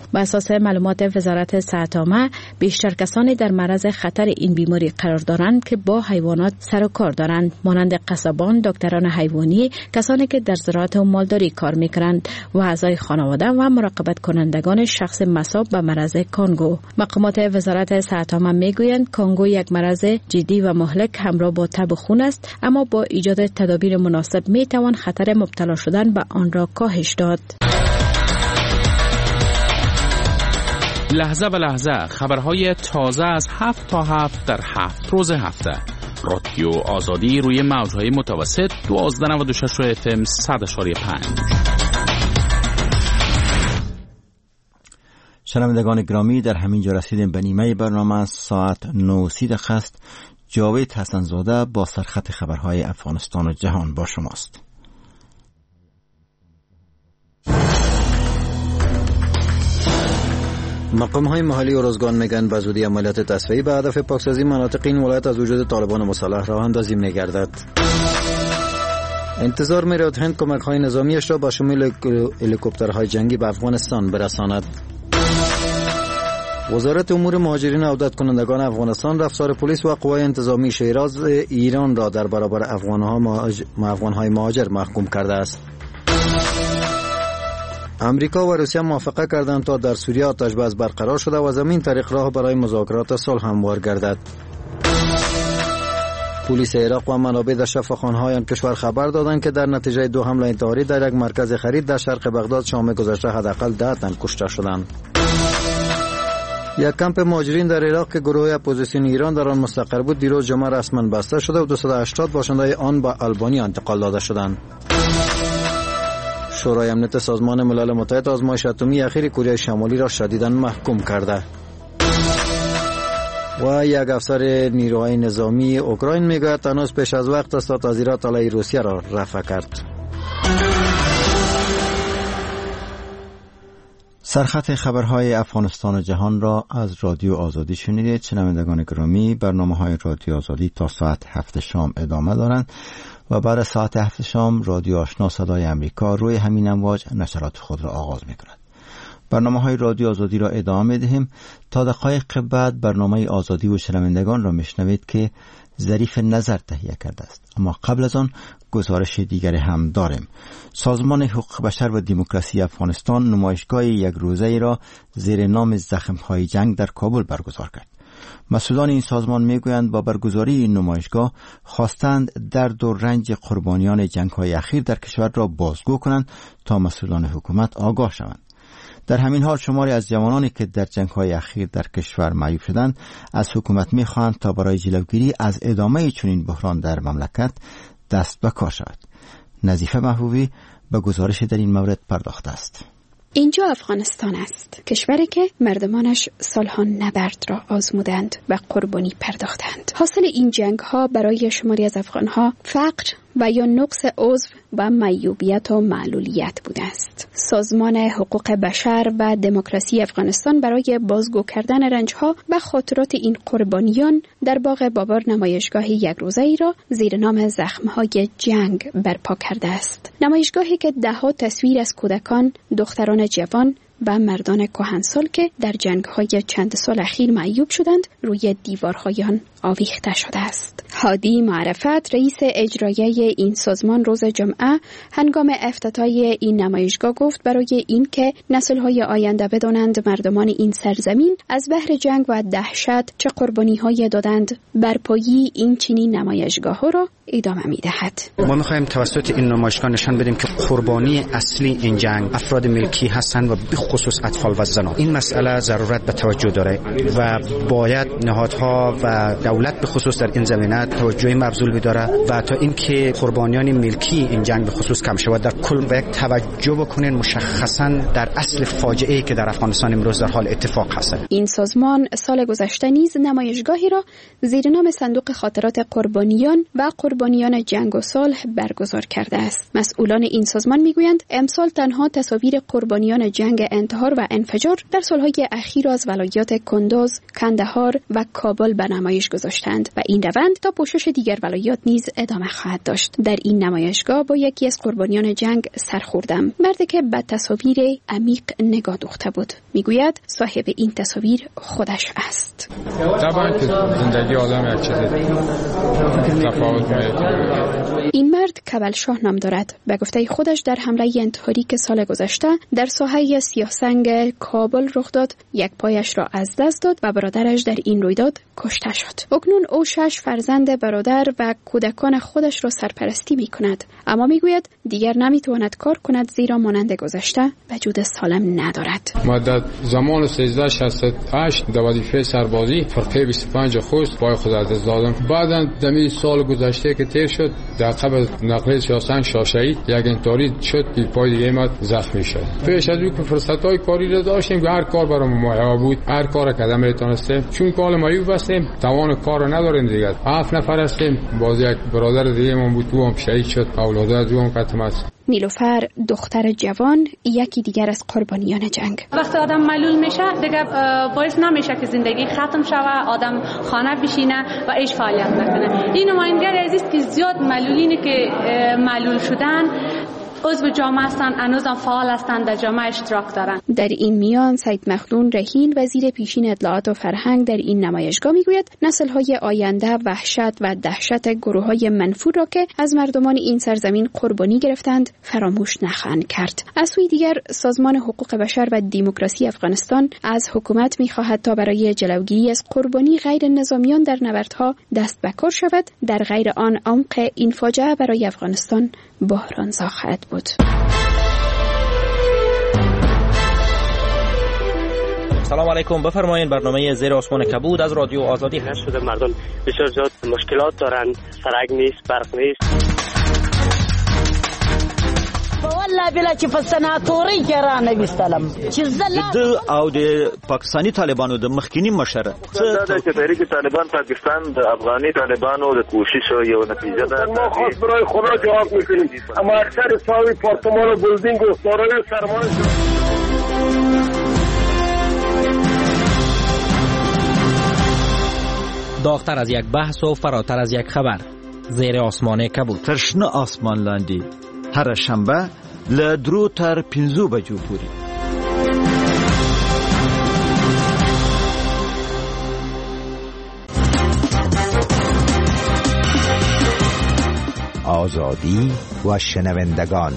بر اساس معلومات وزارت صحت عامه بیشتر کسانی در معرض خطر این بیماری قرار دارند که با حیوانات سر و کار دارند، مانند قصابان، دکتران حیوانی، کسانی که در زراعت و مالداری کار میکنند و اعضای خانواده و مراقبت کنندگان شخص مصاب به مرض کانگو. مقامات وزارت صحت عامه میگویند کانگو یک مرض جدی و مهلک همراه با تب خون است، اما با ایجاد تدابیر مناسب میتوان خطر مبتلا شدن به آن را کاهش داد. لحظه به لحظه خبرهای تازه از 7 تا 7 در 7 روز هفته. رادیو آزادی روی موجهای متوسط 1296 FM 100.5. شنوندگان گرامی، در همین جا رسیدیم به نیمه برنامه. ساعت 9:30 است. جاوید حسنزاده با سرخط خبرهای افغانستان و جهان با شماست. مقام‌های محلی ارزگان میگن به زودی عملیات تصفیه‌ای به هدف پاکسازی مناطق این ولایت از وجود طالبان مسلح راه اندازی می‌گردد. انتظار می‌رود هند کمک‌های نظامیش را با شمول هلیکوپترهای جنگی به افغانستان برساند. وزارت امور مهاجرین و عودت کنندگان افغانستان رفتار پلیس و قوای انتظامی شیراز ایران را در برابر افغان‌های مهاجر محکوم کرده است. امریکا و روسیه موافقه کردند تا در سوریه آتش بس برقرار شده و زمین طریق راه برای مذاکرات صلح هموار گردد. پلیس عراق و منابع در شفاخانه‌های آن کشور خبر دادند که در نتیجه 2 حمله انتحاری در یک مرکز خرید در شرق بغداد شام گذشته حداقل 10 تن کشته شدند. یک کمپ مهاجرین در عراق که گروه اپوزیسیون ایران در آن مستقر بود دیروز جمعه رسما بسته شده و 280 باشنده آن به آلبانیا انتقال داده شدند. شورای امنیت سازمان ملل متحد آزمایش اتمی اخیر کره شمالی را شدیداً محکوم کرده. و یک افسر نیروهای نظامی اوکراین میگوید هنوز پیش از وقت است تا تظاهرات علیه روسیه را رفع کرد. سرخط خبرهای افغانستان و جهان را از رادیو آزادی شنیدید. شنوندگان گرامی، برنامه‌های رادیو آزادی تا ساعت 7 شام ادامه دارند و بعد ساعت 7 شام رادیو آشنا صدای امریکا روی همین امواج نشرات خود را آغاز می‌کند. برنامه‌های رادیو آزادی را ادامه می‌دهیم. تا دقایق بعد برنامه آزادی و شنوندگان را میشنوید که ظریف نظر تهیه کرده است. اما قبل از آن گزارش دیگری هم داریم. سازمان حقوق بشر و دموکراسی افغانستان نمایشگاه یک روزه‌ای را زیر نام زخم‌های جنگ در کابل برگزار کرد. مسئولان این سازمان میگویند با برگزاری این نمایشگاه خواستند درد و رنج قربانیان جنگ‌های اخیر در کشور را بازگو کنند تا مسئولان حکومت آگاه شوند. در همین حال شماری از جوانانی که در جنگ‌های اخیر در کشور معیوب شدند از حکومت می‌خواهند تا برای جلوگیری از ادامه چنین بحران در مملکت دست به کار شود. نظیفه محبوبی به گزارش در این مورد پرداخته است. اینجا افغانستان است، کشوری که مردمانش سالها نبرد را آزمودند و قربانی پرداختند. حاصل این جنگ ها برای شماری از افغانها فقر و یا نقص عضو و معیوبیت و معلولیت بوده است. سازمان حقوق بشر و دموکراسی افغانستان برای بازگو کردن رنجها و خاطرات این قربانیان در باغ بابر نمایشگاه یک روزه‌ای را زیر نام زخم‌های جنگ برپا کرده است. نمایشگاهی که ده‌ها تصویر از کودکان، دختران جوان و مردان کهنسال که در جنگ‌های چند سال اخیر معیوب شدند روی دیوارهای آن آویخته شده است. هادی معرفت رئیس اجرایی این سازمان روز جمعه هنگام افتتاح این نمایشگاه گفت برای این که نسل‌های آینده بدانند مردمان این سرزمین از بحر جنگ و دهشت چه قربانی‌های دادند، برپایی این چنین نمایشگاه‌ها را ادامه می‌دهد. ما می‌خوایم توسط این نمایشگاه نشان بدیم که قربانی اصلی این جنگ افراد ملکی هستند و به خصوص اطفال و زنان. این مسئله ضرورت به توجه داره و باید نهادها و دولت به خصوص در این زمینه توجه مبذول بداره و تا اینکه قربانیان ملکی این جنگ به خصوص کم شود در کل و یک توجه بکنین مشخصا در اصل فاجعه‌ای که در افغانستان امروز در حال اتفاق هست. این سازمان سال گذشته نیز نمایشگاهی را زیر نام صندوق خاطرات قربانیان و قربانیان جنگ و صلح برگزار کرده است. مسئولان این سازمان میگویند امسال تنها تصاویر قربانیان جنگ انتحار و انفجار در سالهای اخیر از ولایات کندوز، کندهار و کابل به نمایش گذاشتند و این روند تا پوشش دیگر ولایات نیز ادامه خواهد داشت. در این نمایشگاه با یکی از قربانیان جنگ سر خوردم، مردی که به تصاویر عمیق نگاه دوخته بود. میگوید صاحب این تصاویر خودش است. طبعا که زندگی آدم یک چیز تفاوت می‌کنه. این مرد کبل شاه نام دارد. به گفته خودش در حمله انتحاری که سال گذشته در ساحه سیاه‌سنگ کابل رخ داد، یک پایش را از دست داد و برادرش در این رویداد کشته شد. اکنون او 6 فرزند برادر و کودکان خودش را سرپرستی می‌کند، اما میگوید دیگر نمی‌تواند کار کند زیرا مانند گذشته وجود سالم ندارد. ما در زمان 1368 در وظیفه سربازی فرقه 25 خوست پای خود از دست دادم. بعداً دمی سال گذشته که تیر شد در قبل نقل سیاه‌سنگ شاشه‌ای یک انتحاری شد که پای دیگه ما زخمی شد. پیش از او که فرصت‌های کاری را داشتیم هر کار برام مهیا بود، هر کار کردم میتونستیم، چون کال مایو بستیم توان کار نداریم دیگه. 7 نفر هستیم، باز یک برادر دیگه من بود تو هم شهید شد، اولاد از او هم ختم است. نیلوفر دختر جوان یکی دیگر از قربانیان جنگ. وقتی آدم معلول میشه دیگه باعث نمیشه که زندگی ختم شوه، آدم خانه بشینه و ایش فعالیت نکنه. این نمایندگی است که زیاد معلولینی که معلول شدن عضو جامعه هستند، هنوزم فعال هستند، در جامعه اشتراک دارند. در این میان سید مخدون رحیل وزیر پیشین اطلاعات و فرهنگ در این نمایشگاه میگوید نسل‌های آینده وحشت و دهشت گروه‌های منفور را که از مردمان این سرزمین قربانی گرفتند فراموش نخواهند کرد. از سوی دیگر سازمان حقوق بشر و دموکراسی افغانستان از حکومت می‌خواهد تا برای جلوگیری از قربانی غیر نظامیان در نبردها دست به کار شود، در غیر آن عمق این فاجعه برای افغانستان بحران‌زا خواهد بود. سلام علیکم، بفرمایید. برنامه زیر آسمان کبود از رادیو آزادی هست. شده مردم بسیار زیاد مشکلات دارند، سرک نیست، برق نیست. والله بلا چې په سناتوري کې را نه وستلم چې د او د پاکستانی طالبانو د مخکینی مشر چې تحریک طالبان پاکستان د افغاني طالبانو د کوشش یو نتیجه ده. ما خاص برای خدا جواب میکنیم، اما اکثر ساوی پارتمان و بلدینگ و سارای سرمان داغتر از یک بحث و فراتر از یک خبر. زیر آسمان کبود. ترشنه آسمان لاندی هر شنبه له 2 تر 5 بجو پورې. آزادی و شنوندگان.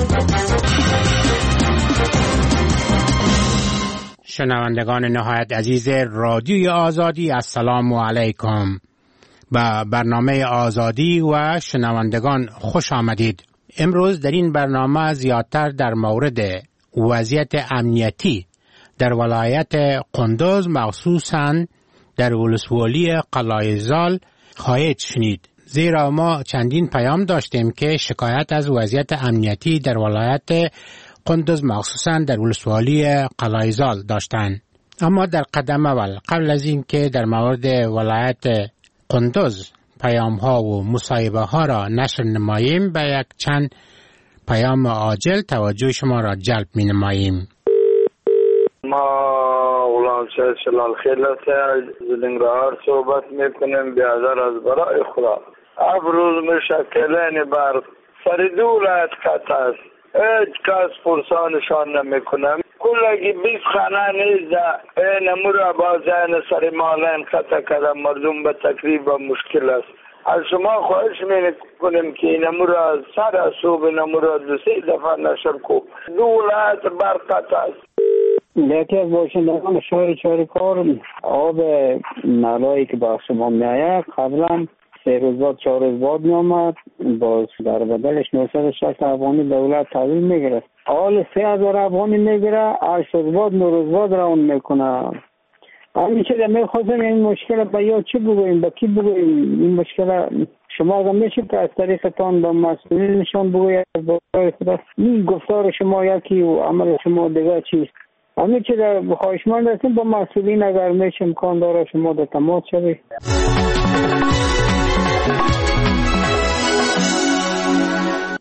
شنوندگان نهایت عزیز رادیوی آزادی، السلام علیکم. به برنامه آزادی و شنوندگان خوش آمدید. امروز در این برنامه زیادتر در مورد وضعیت امنیتی در ولایت کندوز مخصوصاً در ولسوالی قلعه‌زال خواهید شنید، زیرا ما چندین پیام داشتیم که شکایت از وضعیت امنیتی در ولایت کندوز مخصوصاً در ولسوالی قلعه‌زال داشتند. اما در قدم اول قبل از این که در مورد ولایت کندوز پیام ها و مصاحبه ها را نشر نماییم، به یک چند پیام عاجل توجه شما را جلب می نماییم. ما غلام شاه شلال خیل زلنگرهار صحبت می کنیم. بیادر از برای خدا افروز مشکلین بر سر دولت خط است، هیچ کس پرسانشان نمی کنم. کلگی 20 خانه نیز نمورا بازین سر مالین خطا کردم، مردم به تکلیف و مشکل است. از شما خواهش می کنیم که نمورا سر صوب نمورا 2-3 دفعه نشر کو. دولت برقط است. یکی از باشندگان شهر چاریکار آب نالایی که با شما می آید قبلا 3 روز بعد 4 روز بعد می آمد، باز در بدلش 960 افغانی دولت تحویل می گرفت. حال 3000 افغانی می گیره، 8 روز بعد 9 روز بعد راون می کنه. همین چیزا می خواستم این مشکل با یا چی بگوییم، با کی بگوییم این مشکل شما اگر میشه که از طریق تان با مسئولین نشان بگوید برای خدا این گفتار شما یکی و عمل شما دیگه چیست. همین چیزا خواهشمند هستیم با مسئولین اگر میشه امکان داره شما در تماس شوید.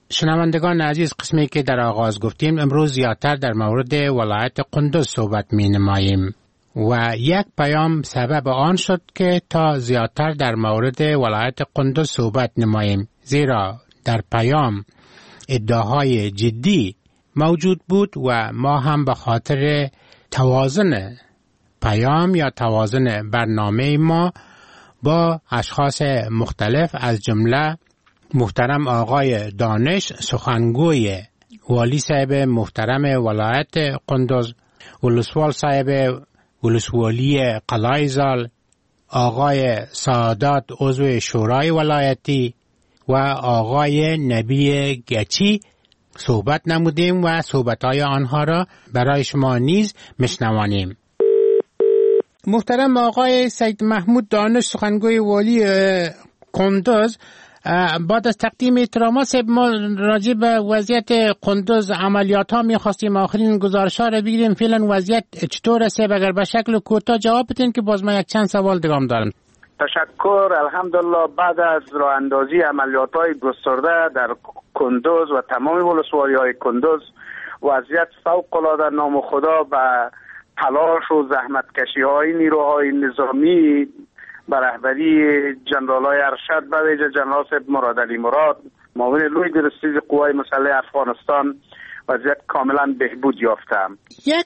شنوندگان عزیز، قسمی که در آغاز گفتیم امروز زیادتر در مورد ولایت قندوز صحبت می نماییم و یک پیام سبب آن شد که تا زیادتر در مورد ولایت قندوز صحبت نماییم، زیرا در پیام ادعاهای جدی موجود بود و ما هم به خاطر توازن پیام یا توازن برنامه ما با اشخاص مختلف از جمله محترم آقای دانش سخنگوی والی صاحب محترم ولایت قندوز، ولسوال صاحب ولسوالی قلعه زال، آقای سعادت عضو شورای ولایتی و آقای نبی گچی صحبت نمودیم و صحبتهای آنها را برای شما نیز مشنوانیم. محترم آقای سید محمود دانش سخنگوی والی قندوز، بعد از تقدیم احترامات ما راجع به وضعیت قندوز عملیات ها می‌خواستیم آخرین گزارش ها را بگیریم. فعلا وضعیت چطور است؟ اگر به شکل کوتاه جواب بدین که باز ما یک چند سوال دیگه هم دارم. تشکر. الحمدلله بعد از راه اندازی عملیات های گسترده در قندوز و تمام ولسوالی های قندوز وضعیت فوق العاده نام خدا به تلاش و زحمتکشی های نیروهای نظامی به رهبری جنرالای ارشد به ویژه جنرال صاحب مرادعلی مراد معاون لوی درستیز قوای مسلح افغانستان وضعیت کاملا بهبود یافته. یک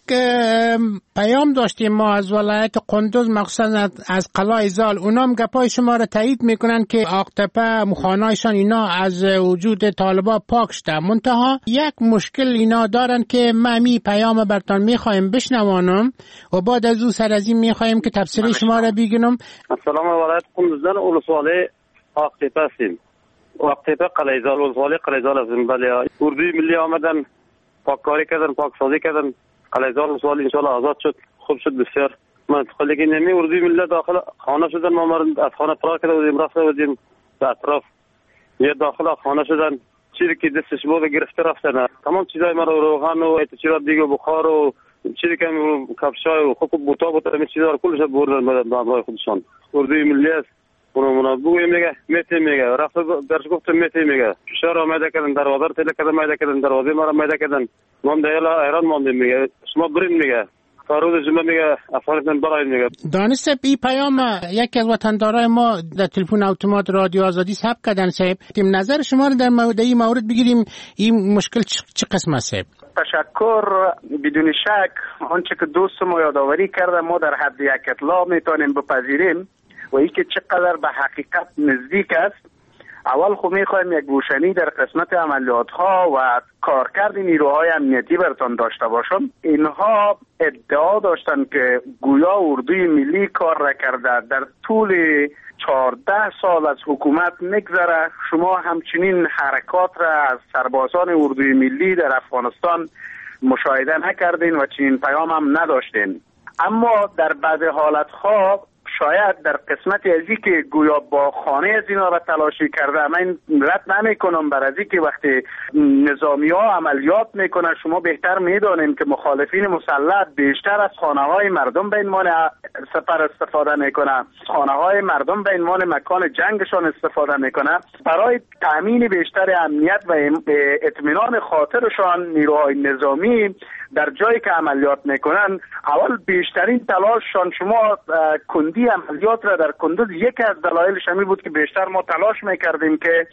پیام داشتیم ما از ولایت قندوز مخصوصا از قلعه زال، اونام گپای شما را تایید میکنن که آقتپه مخانهایشان اینا از وجود طالبا پاک شده، منتها یک مشکل اینا دارن که ما می پیام برتان میخوایم بشنوانم و بعد از او سر از این میخوایم که تفسیر شما را بگیرم. سلام، ولایت قندوز در ولسوالی آقتپه هستیم. آقتپه قلعه زال ولسوالی قلعه زال هستیم. بله، اردوی ملی آمدن پاککاری کردن، پاکسازی کردن. قلعه زال ولسوالی انشالله آزاد شد، خوب شد بسیار. منطقه لیکن نمی اردوی ملی داخل خانه شدن، ما از خانه فرار کرده بودیم، رفته بودیم به اطراف یه داخل خانه شدن، چیزی که دستش بود گرفته رفتن، تمام چیزای ما رو، روغن و چیزای دیگه، بخار و چیزی که کفشای و خوب بوتا بود، همین چیزا رو کلش بردن به همراه خودشان. اردوی ملی است. اونا بوی میگه میته میگه رفت درش گفتم میته میگه شهر آمده کردن، دروازه رو تله کردن، میده کردن، دروازه ما رو میده کردن، ما هم دیگه ایران ماندیم میگه شما برین میگه فاروز جمعه میگه افغانستان برای میگه. دانش صاحب، این پیام یکی از وطندارای ما در تلفن اتومات رادیو آزادی ثبت کردن. صاحب نظر شما رو در این مورد بگیریم، این مشکل چه قسم است؟ تشکر. بدون شک آنچه که دوست ما یادآوری کرده ما در حد یک اطلاع میتونیم بپذیریم و ای که چقدر به حقیقت نزدیک است. اول خب میخوایم یک روشنی در قسمت عملیات ها و کارکرد نیروهای امنیتی براتون داشته باشم. اینها ادعا داشتن که گویا اردوی ملی کار را کرده، در طول 14 سال از حکومت نگذره شما همچنین حرکات را از سربازان اردوی ملی در افغانستان مشاهده نکردین و چنین پیام هم نداشتین. اما در بعض حالتها شاید در قسمت ازی که گویا با خانه از اینا را تلاشی کرده، من رد نمی کنم بر ازی که وقتی نظامی ها عملیات میکنن شما بهتر میدانین که مخالفین مسلح بیشتر از خانه های مردم به عنوان سپر استفاده میکنن، خانه های مردم به عنوان مکان جنگشان استفاده میکنن. برای تامین بیشتر امنیت و اطمینان خاطرشان نیروهای نظامی در جایی که عملیات میکنن اول بیشترین تلاششان شما کندی عملیات را در قندوز یکی از دلایلش همین بود که بیشتر ما تلاش میکردیم که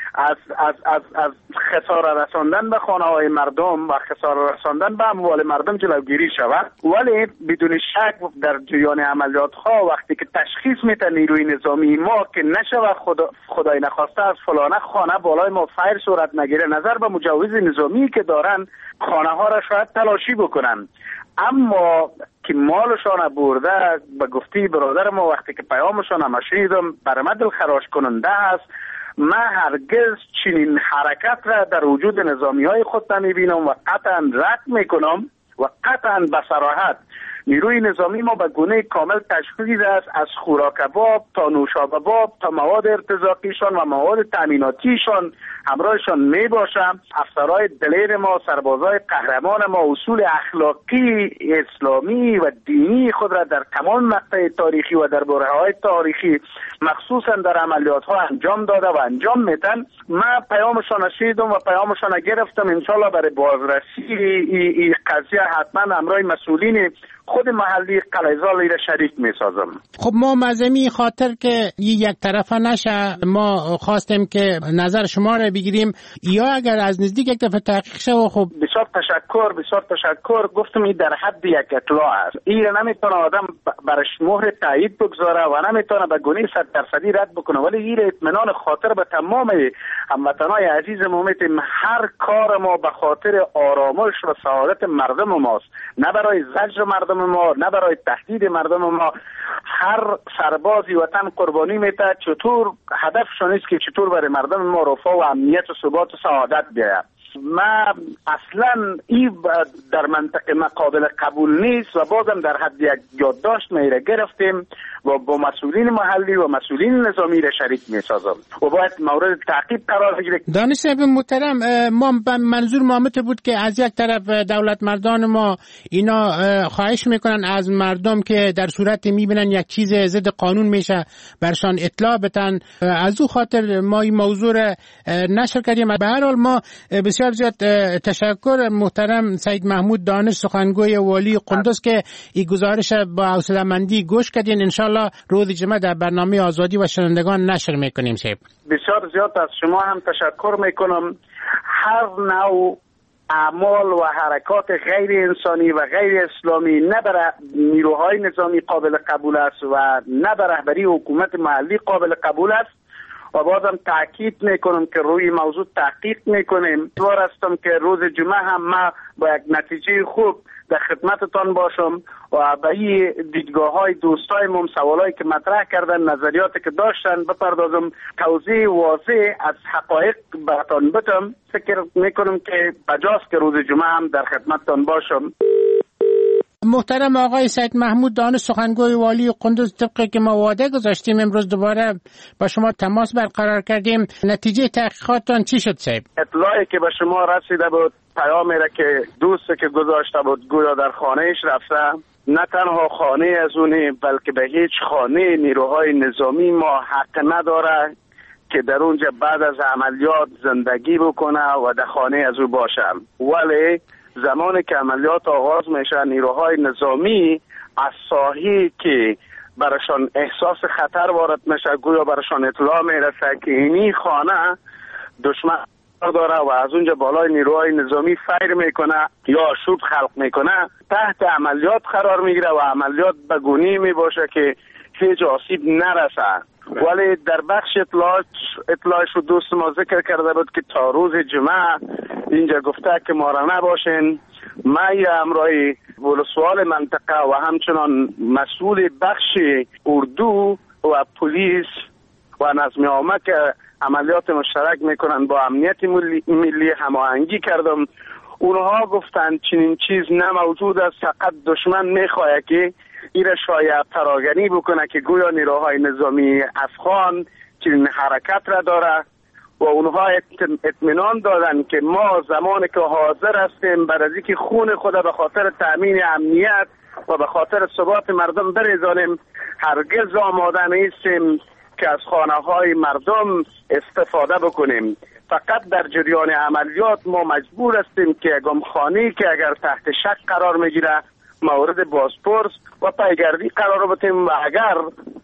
از خسارت رساندن به خانه های مردم و خسارت رساندن به اموال مردم جلوگیری شود. ولی بدون شک در جریان عملیات ها وقتی که تشخیص میده نیروی نظامی ما که نشود خدای نخواسته از فلانه خانه بالای ما فایر صورت نگیره، نظر به مجوز نظامی که دارن خانه ها را شاید تلاشی بکنن، اما که مالشان برده به گفته برادر ما وقتی که پیامشان هم شنیدم برام دلخراش کننده است. من هرگز چنین حرکت را در وجود نظامی های خود نمیبینم و قطعا رد میکنم و قطعا به صراحت نیروی نظامی ما به گونه کامل تشکیل است، از خوراکباب تا نوشابه‌باب تا مواد ارتزاقیشان و مواد تامیناتیشان همراهشان می باشم. افسرهای دلیر ما، سربازهای قهرمان ما اصول اخلاقی اسلامی و دینی خود را در تمام مقطع تاریخی و در برهه‌های تاریخی مخصوصا در عملیات ها انجام داده و انجام میدن. من پیامشان شنیدم و پیامشان گرفتم. انشالله برای بازرسی این قضیه حتما همراه مسئولین خود محلی قلعه‌زال را شریک میسازم. خب ما مزمی خاطر که یک طرفه نشه، ما خواستیم که نظر شما را بگیریم یا اگر از نزدیک یک دفعه تحقیق شه. خب بسیار تشکر. گفتم این در حد یک اطلاع است. این نمیتونه آدم برش مهر تایید بگذاره و نمیتونه به گونه 100% رد بکنه، ولی این اطمینان خاطر به تمام هموطنای عزیزم میتیم. هر کار ما به خاطر آرامش و سعادت مردم ماست، نه برای زجر مردم ما، نه برای تهدید مردم ما. هر سربازی وطن قربانی میده، چطور هدفشون است که چطور برای مردم ما رفاه و امنیت و ثبات و سعادت بیاید. ما اصلا این در منطقه مقابل قبول نیست و بازم در حد یک یادداشت میره گرفتیم و با مسئولین محلی و مسئولین نظامی را شریک میسازم و باید مورد تعقیب قرار بگیره. دانش صاحب محترم، ما منظور مامت بود که از یک طرف دولت مردان ما اینا خواهش میکنن از مردم که در صورت میبینن یک چیز ضد قانون میشه برشان اطلاع بدن. از او خاطر ما این موضوع را نشر کردیم. به هر حال ما بسیار زیاد تشکر محترم سید محمود دانش، سخنگوی والی قندوز که این گزارش با حوصله‌مندی گوش کردین. انشالله روز جمعه در برنامه آزادی و شنوندگان نشر میکنیم. صاحب بسیار زیاد از شما هم تشکر میکنم. هر نوع اعمال و حرکات غیر انسانی و غیر اسلامی نه برای نیروهای نظامی قابل قبول است و نه برای رهبری حکومت محلی قابل قبول است و بازم تاکید میکنم که روی موضوع تحقیق میکنیم. امیدوار هستم که روز جمعه هم ما با یک نتیجه خوب در خدمتتان باشم و به این دیدگاه‌های دوستایمون سوالایی که مطرح کردن، نظریاتی که داشتن بپردازم، توضیح واضح از حقایق براتان بدم. فکر میکنم که بجاست که روز جمعه هم در خدمتتان باشم. محترم آقای سید محمود دانش، سخنگوی والی قندوز، طبقی که ما وعده گذاشتیم امروز دوباره با شما تماس برقرار کردیم. نتیجه تحقیقاتتان چی شد صاحب؟ اطلاعی که به شما رسیده بود، پیامی را که دوستی که گذاشته بود گویا در خانهش رفته، نه تنها خانه از اونی بلکه به هیچ خانه نیروهای نظامی ما حق نداره که در اونجا بعد از عملیات زندگی بکنه و در خانه از او باشه. ولی زمانی که عملیات آغاز میشه نیروهای نظامی از ساحی که برشان احساس خطر وارد میشه گویا برشان اطلاع میرسه که اینی خانه دشمن داره و از اونجا بالای نیروهای نظامی فیر میکنه یا آشوب خلق میکنه، تحت عملیات قرار میگیره و عملیات به گونه‌ای میباشه که هیچ آسیب نرسه. ولی در بخش اطلاعش رو دوست ما ذکر کرده بود که تا روز جمعه اینجا گفته که ما را نباشین. من امرای ولسوال منطقه و همچنان مسئول بخش اردو و پلیس و نظم عامه که عملیات مشترک میکنن با امنیت ملی هماهنگی کردم. اونها گفتن چنین چیز نه موجود است، فقط دشمن میخواه که ایره شاید پراگنی بکنه که گویا نیروهای نظامی افغان چنین حرکت را داره و اونها اطمینان دادن که ما زمانی که حاضر هستیم بر از اینکه خون خود به خاطر تأمین امنیت و به خاطر ثبات مردم بریزانیم هرگز آماده نیستیم که از خانه های مردم استفاده بکنیم. فقط در جریان عملیات ما مجبور هستیم که اگم خانه‌ای که اگر تحت شک قرار میگیره مورد بازپرس و پیگردی قرار بدیم و اگر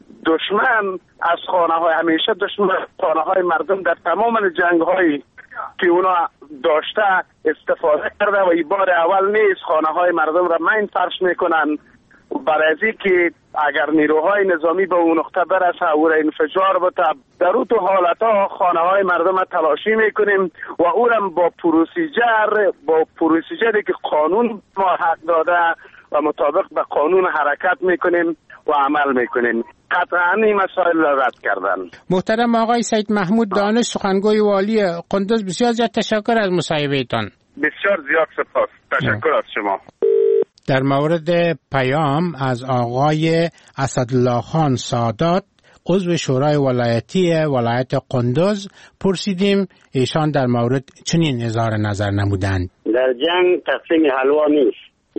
دشمن از خانه‌های همیشه دشمن خانه‌های مردم در تمام جنگ‌هایی که اونا داشته استفاده کرده و این بار اول نیست خانه‌های مردم را مین فرش میکنن برای از که اگر نیروهای نظامی به اون نقطه برسه او را انفجار بده در اون تو حالتا خانه‌های مردم را تلاشی میکنیم و او را با پروسیجری که قانون ما حق داده و مطابق به قانون حرکت میکنیم و عمل میکنیم. قطعا این مسائل را رد کردن. محترم آقای سید محمود دانش، سخنگوی والی قندوز، بسیار زیاد تشکر از مصاحبه تان. بسیار زیاد سپاس. تشکر از شما. در مورد پیام از آقای اسدالله خان سادات عضو شورای ولایتی ولایت قندوز پرسیدیم ایشان در مورد چنین اظهار نظر نمودند. در جنگ تقسیم حلوا نیست.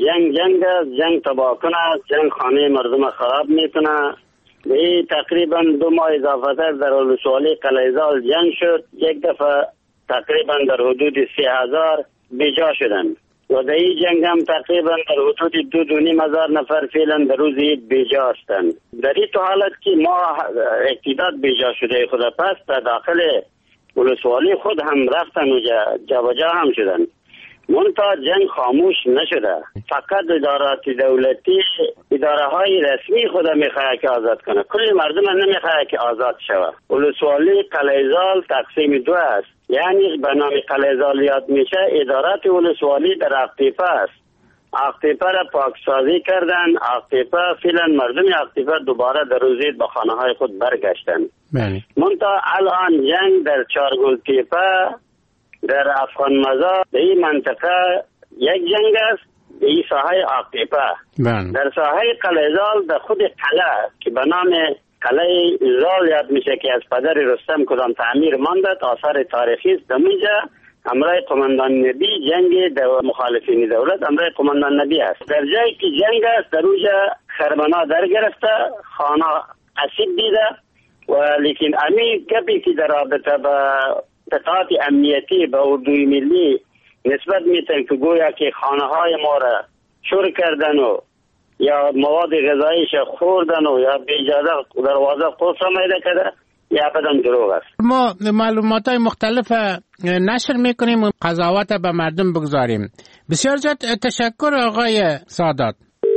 جنگ است، جنگ تباکن است، جنگ خانه مردم خراب میکنه. به تقریبا 2 ماه اضافه در ولسوالی قلعه‌زال جنگ شد. یک دفعه تقریبا در حدود 3000 بیجا شدن و در این جنگ هم تقریبا در حدود 2,500 نفر فعلا در روز عید بیجا هستند. در این حالت که ما اقتدار بیجا شده خود پس در داخل ولسوالی خود هم رفتن و جا هم شدن. منتها جنگ خاموش نشده. فقط ادارات دولتی اداره های رسمی خود میخواه که آزاد کنه. کل مردم نمیخواه که آزاد شود. ولسوالی قلعه‌زال تقسیم 2 است. یعنی به نام قلعه‌زال یاد میشه. ادارات ولسوالی در اقتیفه است. اقتیفه را پاکسازی کردن. اقتیفه فعلا مردم اقتیفه دوباره در روزید به خانه های خود برگشتن. منتها الان جنگ در چارگلتیپه، در افغان مزار، در این منطقه یک جنگ است. در این ساحه اقتیفه، در ساحه قلعه‌زال در خود قلعه که به نام قلعه زال یاد میشه که از پدر رستم کدام تعمیر ماندد، آثار تاریخی است. دمونجا همراه قماندان نبی جنگ مخالفین دولت همراه قماندان نبی است. در جایی که جنگ است در اونجا خرمنا در گرفته، خانه اسید دیده و لیکن امی گپی که در رابطه با قطعات امنیتی به اردوی ملی نسبت میتن که گویا که خانه های ما را شور کردن و یا مواد غذاییش خوردن و یا به اجازه دروازه قفل میده کرده، یا ابدا دروغ است. ما معلومات های مختلف نشر میکنیم و قضاوت به مردم بگذاریم. بسیار زیاد تشکر آقای سادات.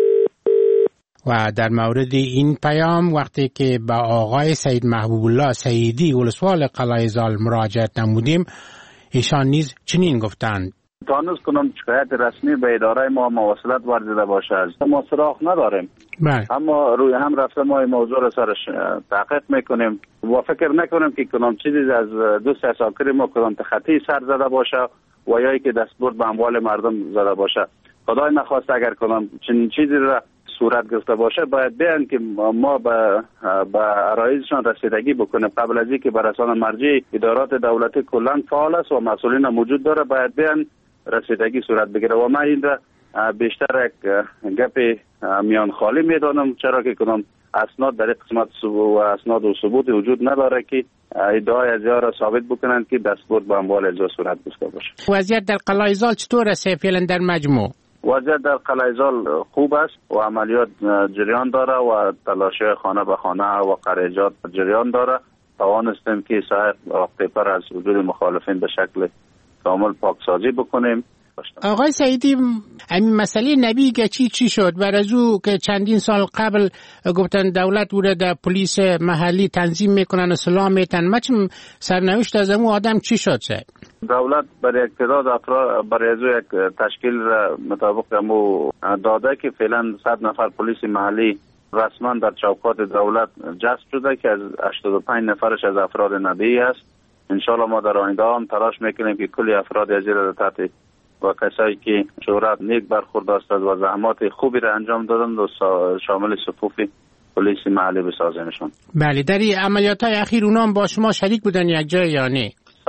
و در مورد این پیام وقتی که با آقای سید محبوب الله سیدی ولسوال قلعه‌زال مراجعت نمودیم، ایشان نیز چنین گفتند: تانوز کنم شکایت رسمی به اداره ما مواصلت ورزیده باشه است. ما سراغ نداریم. اما روی هم رفته ما این موضوع را سرش تحقیق میکنیم و فکر نکنیم که کنم چیزی از دوست اساکری ما کنم تخطی سر زده باشه و یا که دستبرد به اموال مردم زده باشه. خدای نخواست اگر کنم چنین چیزی را صورت گرفته باشه باید بیان که ما به عرایزشان رسیدگی بکنیم. قبل از اینکه برسان مرجع ادارات دولتی کلا فعال است و مسئولین موجود داره، باید بیان رسیدگی صورت بگیره و من این را بیشتر یک گپ میان خالی میدانم، چرا که کنم اسناد در قسمت و اسناد و ثبوت وجود نداره که ادعای از را ثابت بکنند که دستبرد به اموال اجزا صورت گرفته باشه. وضعیت در قلعه‌زال چطور است فعلا در مجموع؟ وضعیت در قلعه‌زال خوب است و عملیات جریان داره و تلاشی خانه به خانه و قریجات جریان داره. توانستیم که صاحب اقتیپر از وجود مخالفین به شکل کامل پاکسازی بکنیم. آقای سعیدی، این مسئله نبی گچی چی شد؟ بعد از او که چندین سال قبل گفتن دولت بوده در پلیس محلی تنظیم میکنن و سلاح میتن، مچم سرنوشت از امو آدم چی شد؟ دولت برای تعداد افراد برای از یک تشکیل مطابق امو داده که فعلا 100 نفر پلیس محلی رسما در چوکات دولت جذب شده که از 85 نفرش از افراد نبی است. انشالله ما در آینده هم تلاش میکنیم که کلی افراد از را تحت و کسایی که شهرت نیک برخورد داشتند و زحمات خوبی را انجام دادند و شامل صفوف پلیس محلی بسازیمشون. بله، در این عملیات های اخیر اونا هم با شما شریک بودن یک جای یا نه؟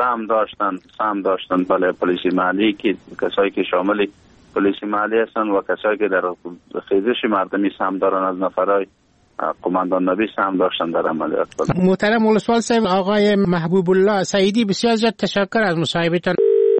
سهم داشتن بله، پلیس محلی که کسایی که شامل پلیس محلی هستند و کسایی که در خیزش مردمی سهم دارن از نفرای قماندان نبی سهم داشتن در عملیات. محترم ولسوال صاحب آقای محبوب الله سیدی، بسیار زیاد تشکر از مصاحبتان.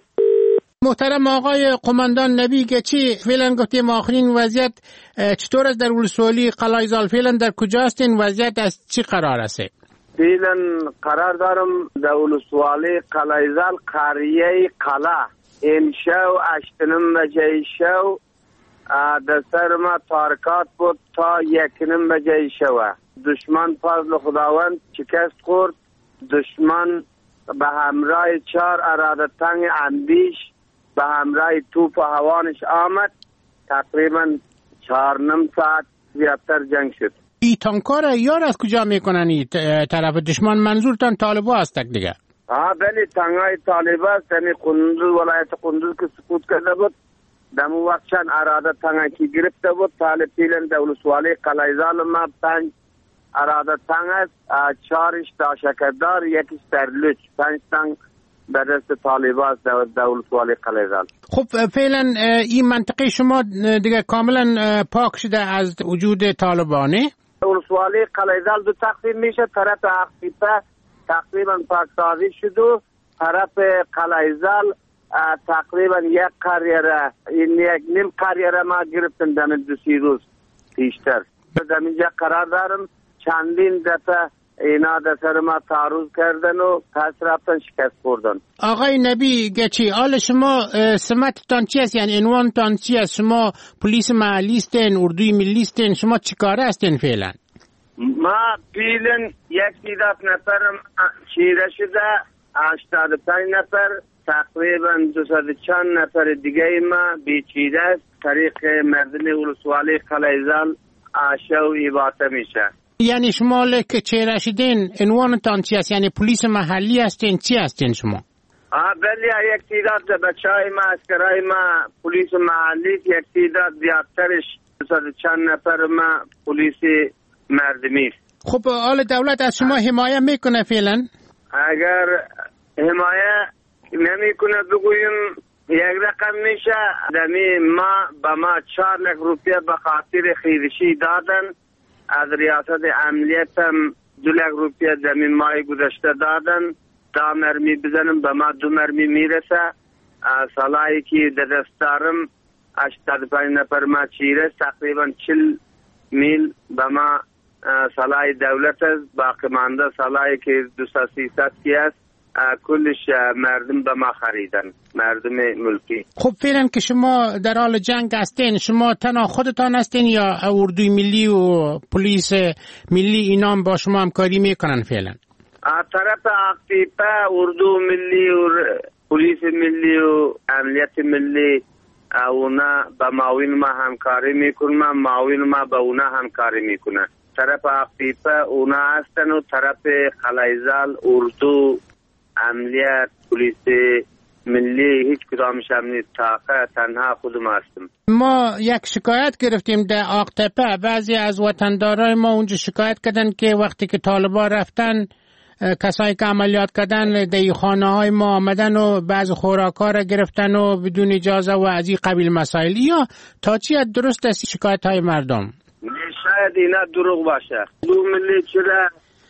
محترم آقای قماندان نبی که چی فعلا گفتیم آخرین وضعیت چطور است در ولسوالی قلعه‌زال؟ فعلا در کجاست این وضعیت؟ از چی قرار است؟ فعلا قرار دارم در ولسوالی قلعه‌زال قریه قلعه این شو اشتنم بجای شو در سر ما تارکات بود تا یکنم بجای شو. دشمن فضل خداوند شکست خورد. دشمن به همراه 4 اراده تنگ اندیش به همراه توپ و هوانش آمد. تقریبا 4.5 ساعت زیادتر جنگ شد. این تانکار یار از کجا میکنن این طرف دشمن؟ منظورتان طالبا هست دیگه؟ بله، تانکای طالبا است. یعنی قندوز، ولایت قندوز که سقوط کرده بود دمو وقت چند اراده تنگی گرفته بود. طالب پیلن دولسوالی قلعه‌زال ما 5 اراده تنگ است، 4 تا شکردار، 1 در لوچ، 5 تنگ به دست طالبان دولسوالی قلعه‌زال. خب فعلا این منطقه شما دیگه کاملا پاک شده از وجود طالبانه؟ دولسوالی قلعه‌زال 2 تقسیم میشه. طرف عقیبه تقریبا پاکسازی شد و طرف قلعه‌زال تقریبا 1 قریه، این 1 نیم قریه ما گرفتن در 2-3 روز پیشتر. در اینجا قرار دارم. چندین دفعه اینا در سر ما تعرض کردن و پس رفتن شکست خوردن. آقای نبی گچی، حال شما سمتتان چی است؟ یعنی عنوانتان چی است؟ شما پلیس محلی هستین، اردوی ملی هستین، شما چی کاره هستین فعلا؟ ما پیلن 100 نفرم چیره شده، 85 نفر، تقریبا 200 چند نفر دیگه ما بیچیده است. طریق مردم ولسوالی قلعه‌زال شو ایباته میشه. یعنی شما که چهره شدین عنوانتان چی است؟ یعنی پلیس محلی هستین، چی هستین شما؟ بله، 100 بچهای ما، اسکرای ما پلیس محلی، 100 زیادترش 200 چند نفر ما پلیس مردمی. خب حال دولت از شما حمایه میکنه فعلا؟ اگر حمایه نمیکنه بگویم 1 رقم میشه. دمی ما 4 لک روپیه به خاطر خیرشی دادن. از ریاست عملیت هم 2 لک روپیه دمی ماه گذشته دادن. 10 مرمی بزنم به ما 2 مرمی میرسه. سالایی که در دست دارم 85 نفر ما چیره، تقریبا 40 میل به ما سالای دولت است. باقی مانده سالایی که 200-300 کی است کلش مردم به ما خریدن، مردم ملکی. خب فعلا که شما در حال جنگ هستین، شما تنها خودتان هستین یا اردوی ملی و پلیس ملی اینا با شما همکاری میکنن فعلا؟ طرف عقیبه اردو ملی و پلیس ملی و امنیت ملی اونا با معاون ما همکاری میکنن، معاون ما با اونا همکاری میکنن. طرف عقیبه اونا هستن و طرف قلعه‌زال اردو امنیت پلیس ملی هیچ کدامش هم نیست. تنها خودم هستم. ما یک شکایت گرفتیم در آقتپه. بعضی از وطندارای ما اونجا شکایت کردن که وقتی که طالبان رفتن، کسایی که عملیات کردن در خانه های ما آمدن و بعض خوراک‌ها را گرفتن و بدون اجازه و از این قبیل مسائل. یا تا چی درست است شکایت های مردم؟ شاید اینا دروغ باشه. دو ملی چرا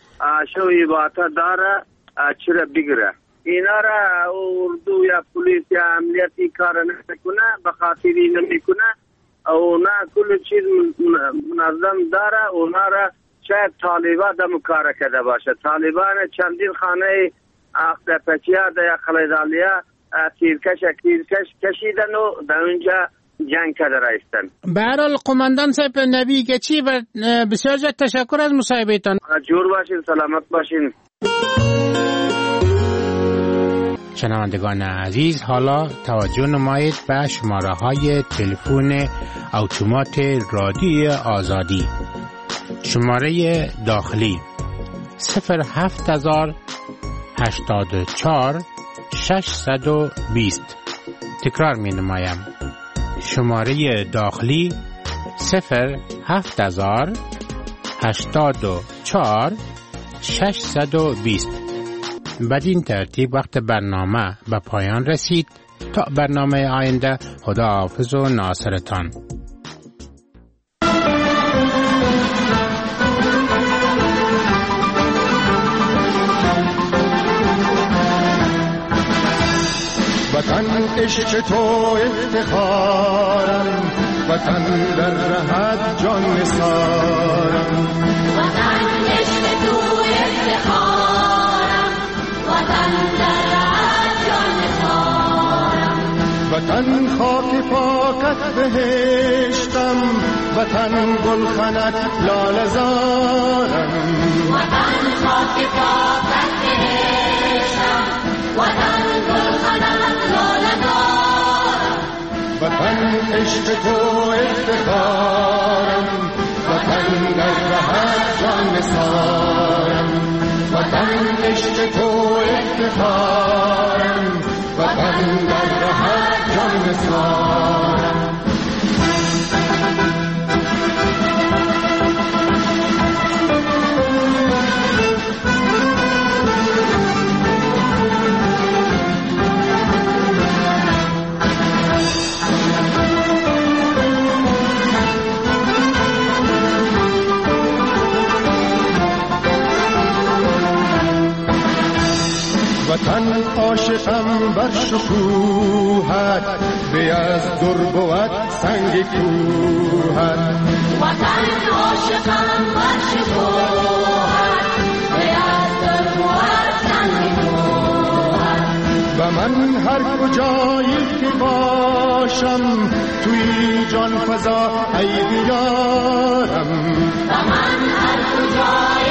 شوی باتا داره چرا بگیره. اینا را اردو یا پلیس یا امنیتی کار نمیکنه، به خاطر این نمیکنه. اونا کل چیز منظم داره. اونا را شاید طالبان دم کار کرده باشه. طالبان چندین خانه اختپچیا در قلعه‌زالیا تیرکش کشیدن و در اونجا جنگ کرده رایستن. به هر حال قماندان صاحب نبی گچی و بسیار زیاد تشکر از مصاحبهتان. جور باشین، سلامت باشین. شنوندگان عزیز، حالا توجه نمایید به شماره‌های تلفن اتومات رادیوی آزادی. شماره داخلی 07084 620. تکرار می نمایم. شماره داخلی 07084 620. بدین ترتیب وقت برنامه به پایان رسید. تا برنامه آینده، خداحافظ و ناصرتان. وطن عشق تو افتخارم، وطن در رهت جان نثارم. وطن عشق تو افتخارم، وطن در رهت جان نثارم. وطن خاک پاکت بهشتم، وطن گلخنت لاله زارم. وطن خاک پاکت بهشتم، وطن گلخنت لاله زارم. وطن عشق تو افتخارم، وطن در رهت جان نثارم. وطن عشق تو افتخارم، وطن در رهت جان نثارم. وطن عاشقم بر شکوهت به از در بود سنگ کوهت وطن عاشقم بر شکوهت به از در بود سنگ کوهت و من هر کجایی که باشم توی جان فضا ای دیارم و من هر کجایی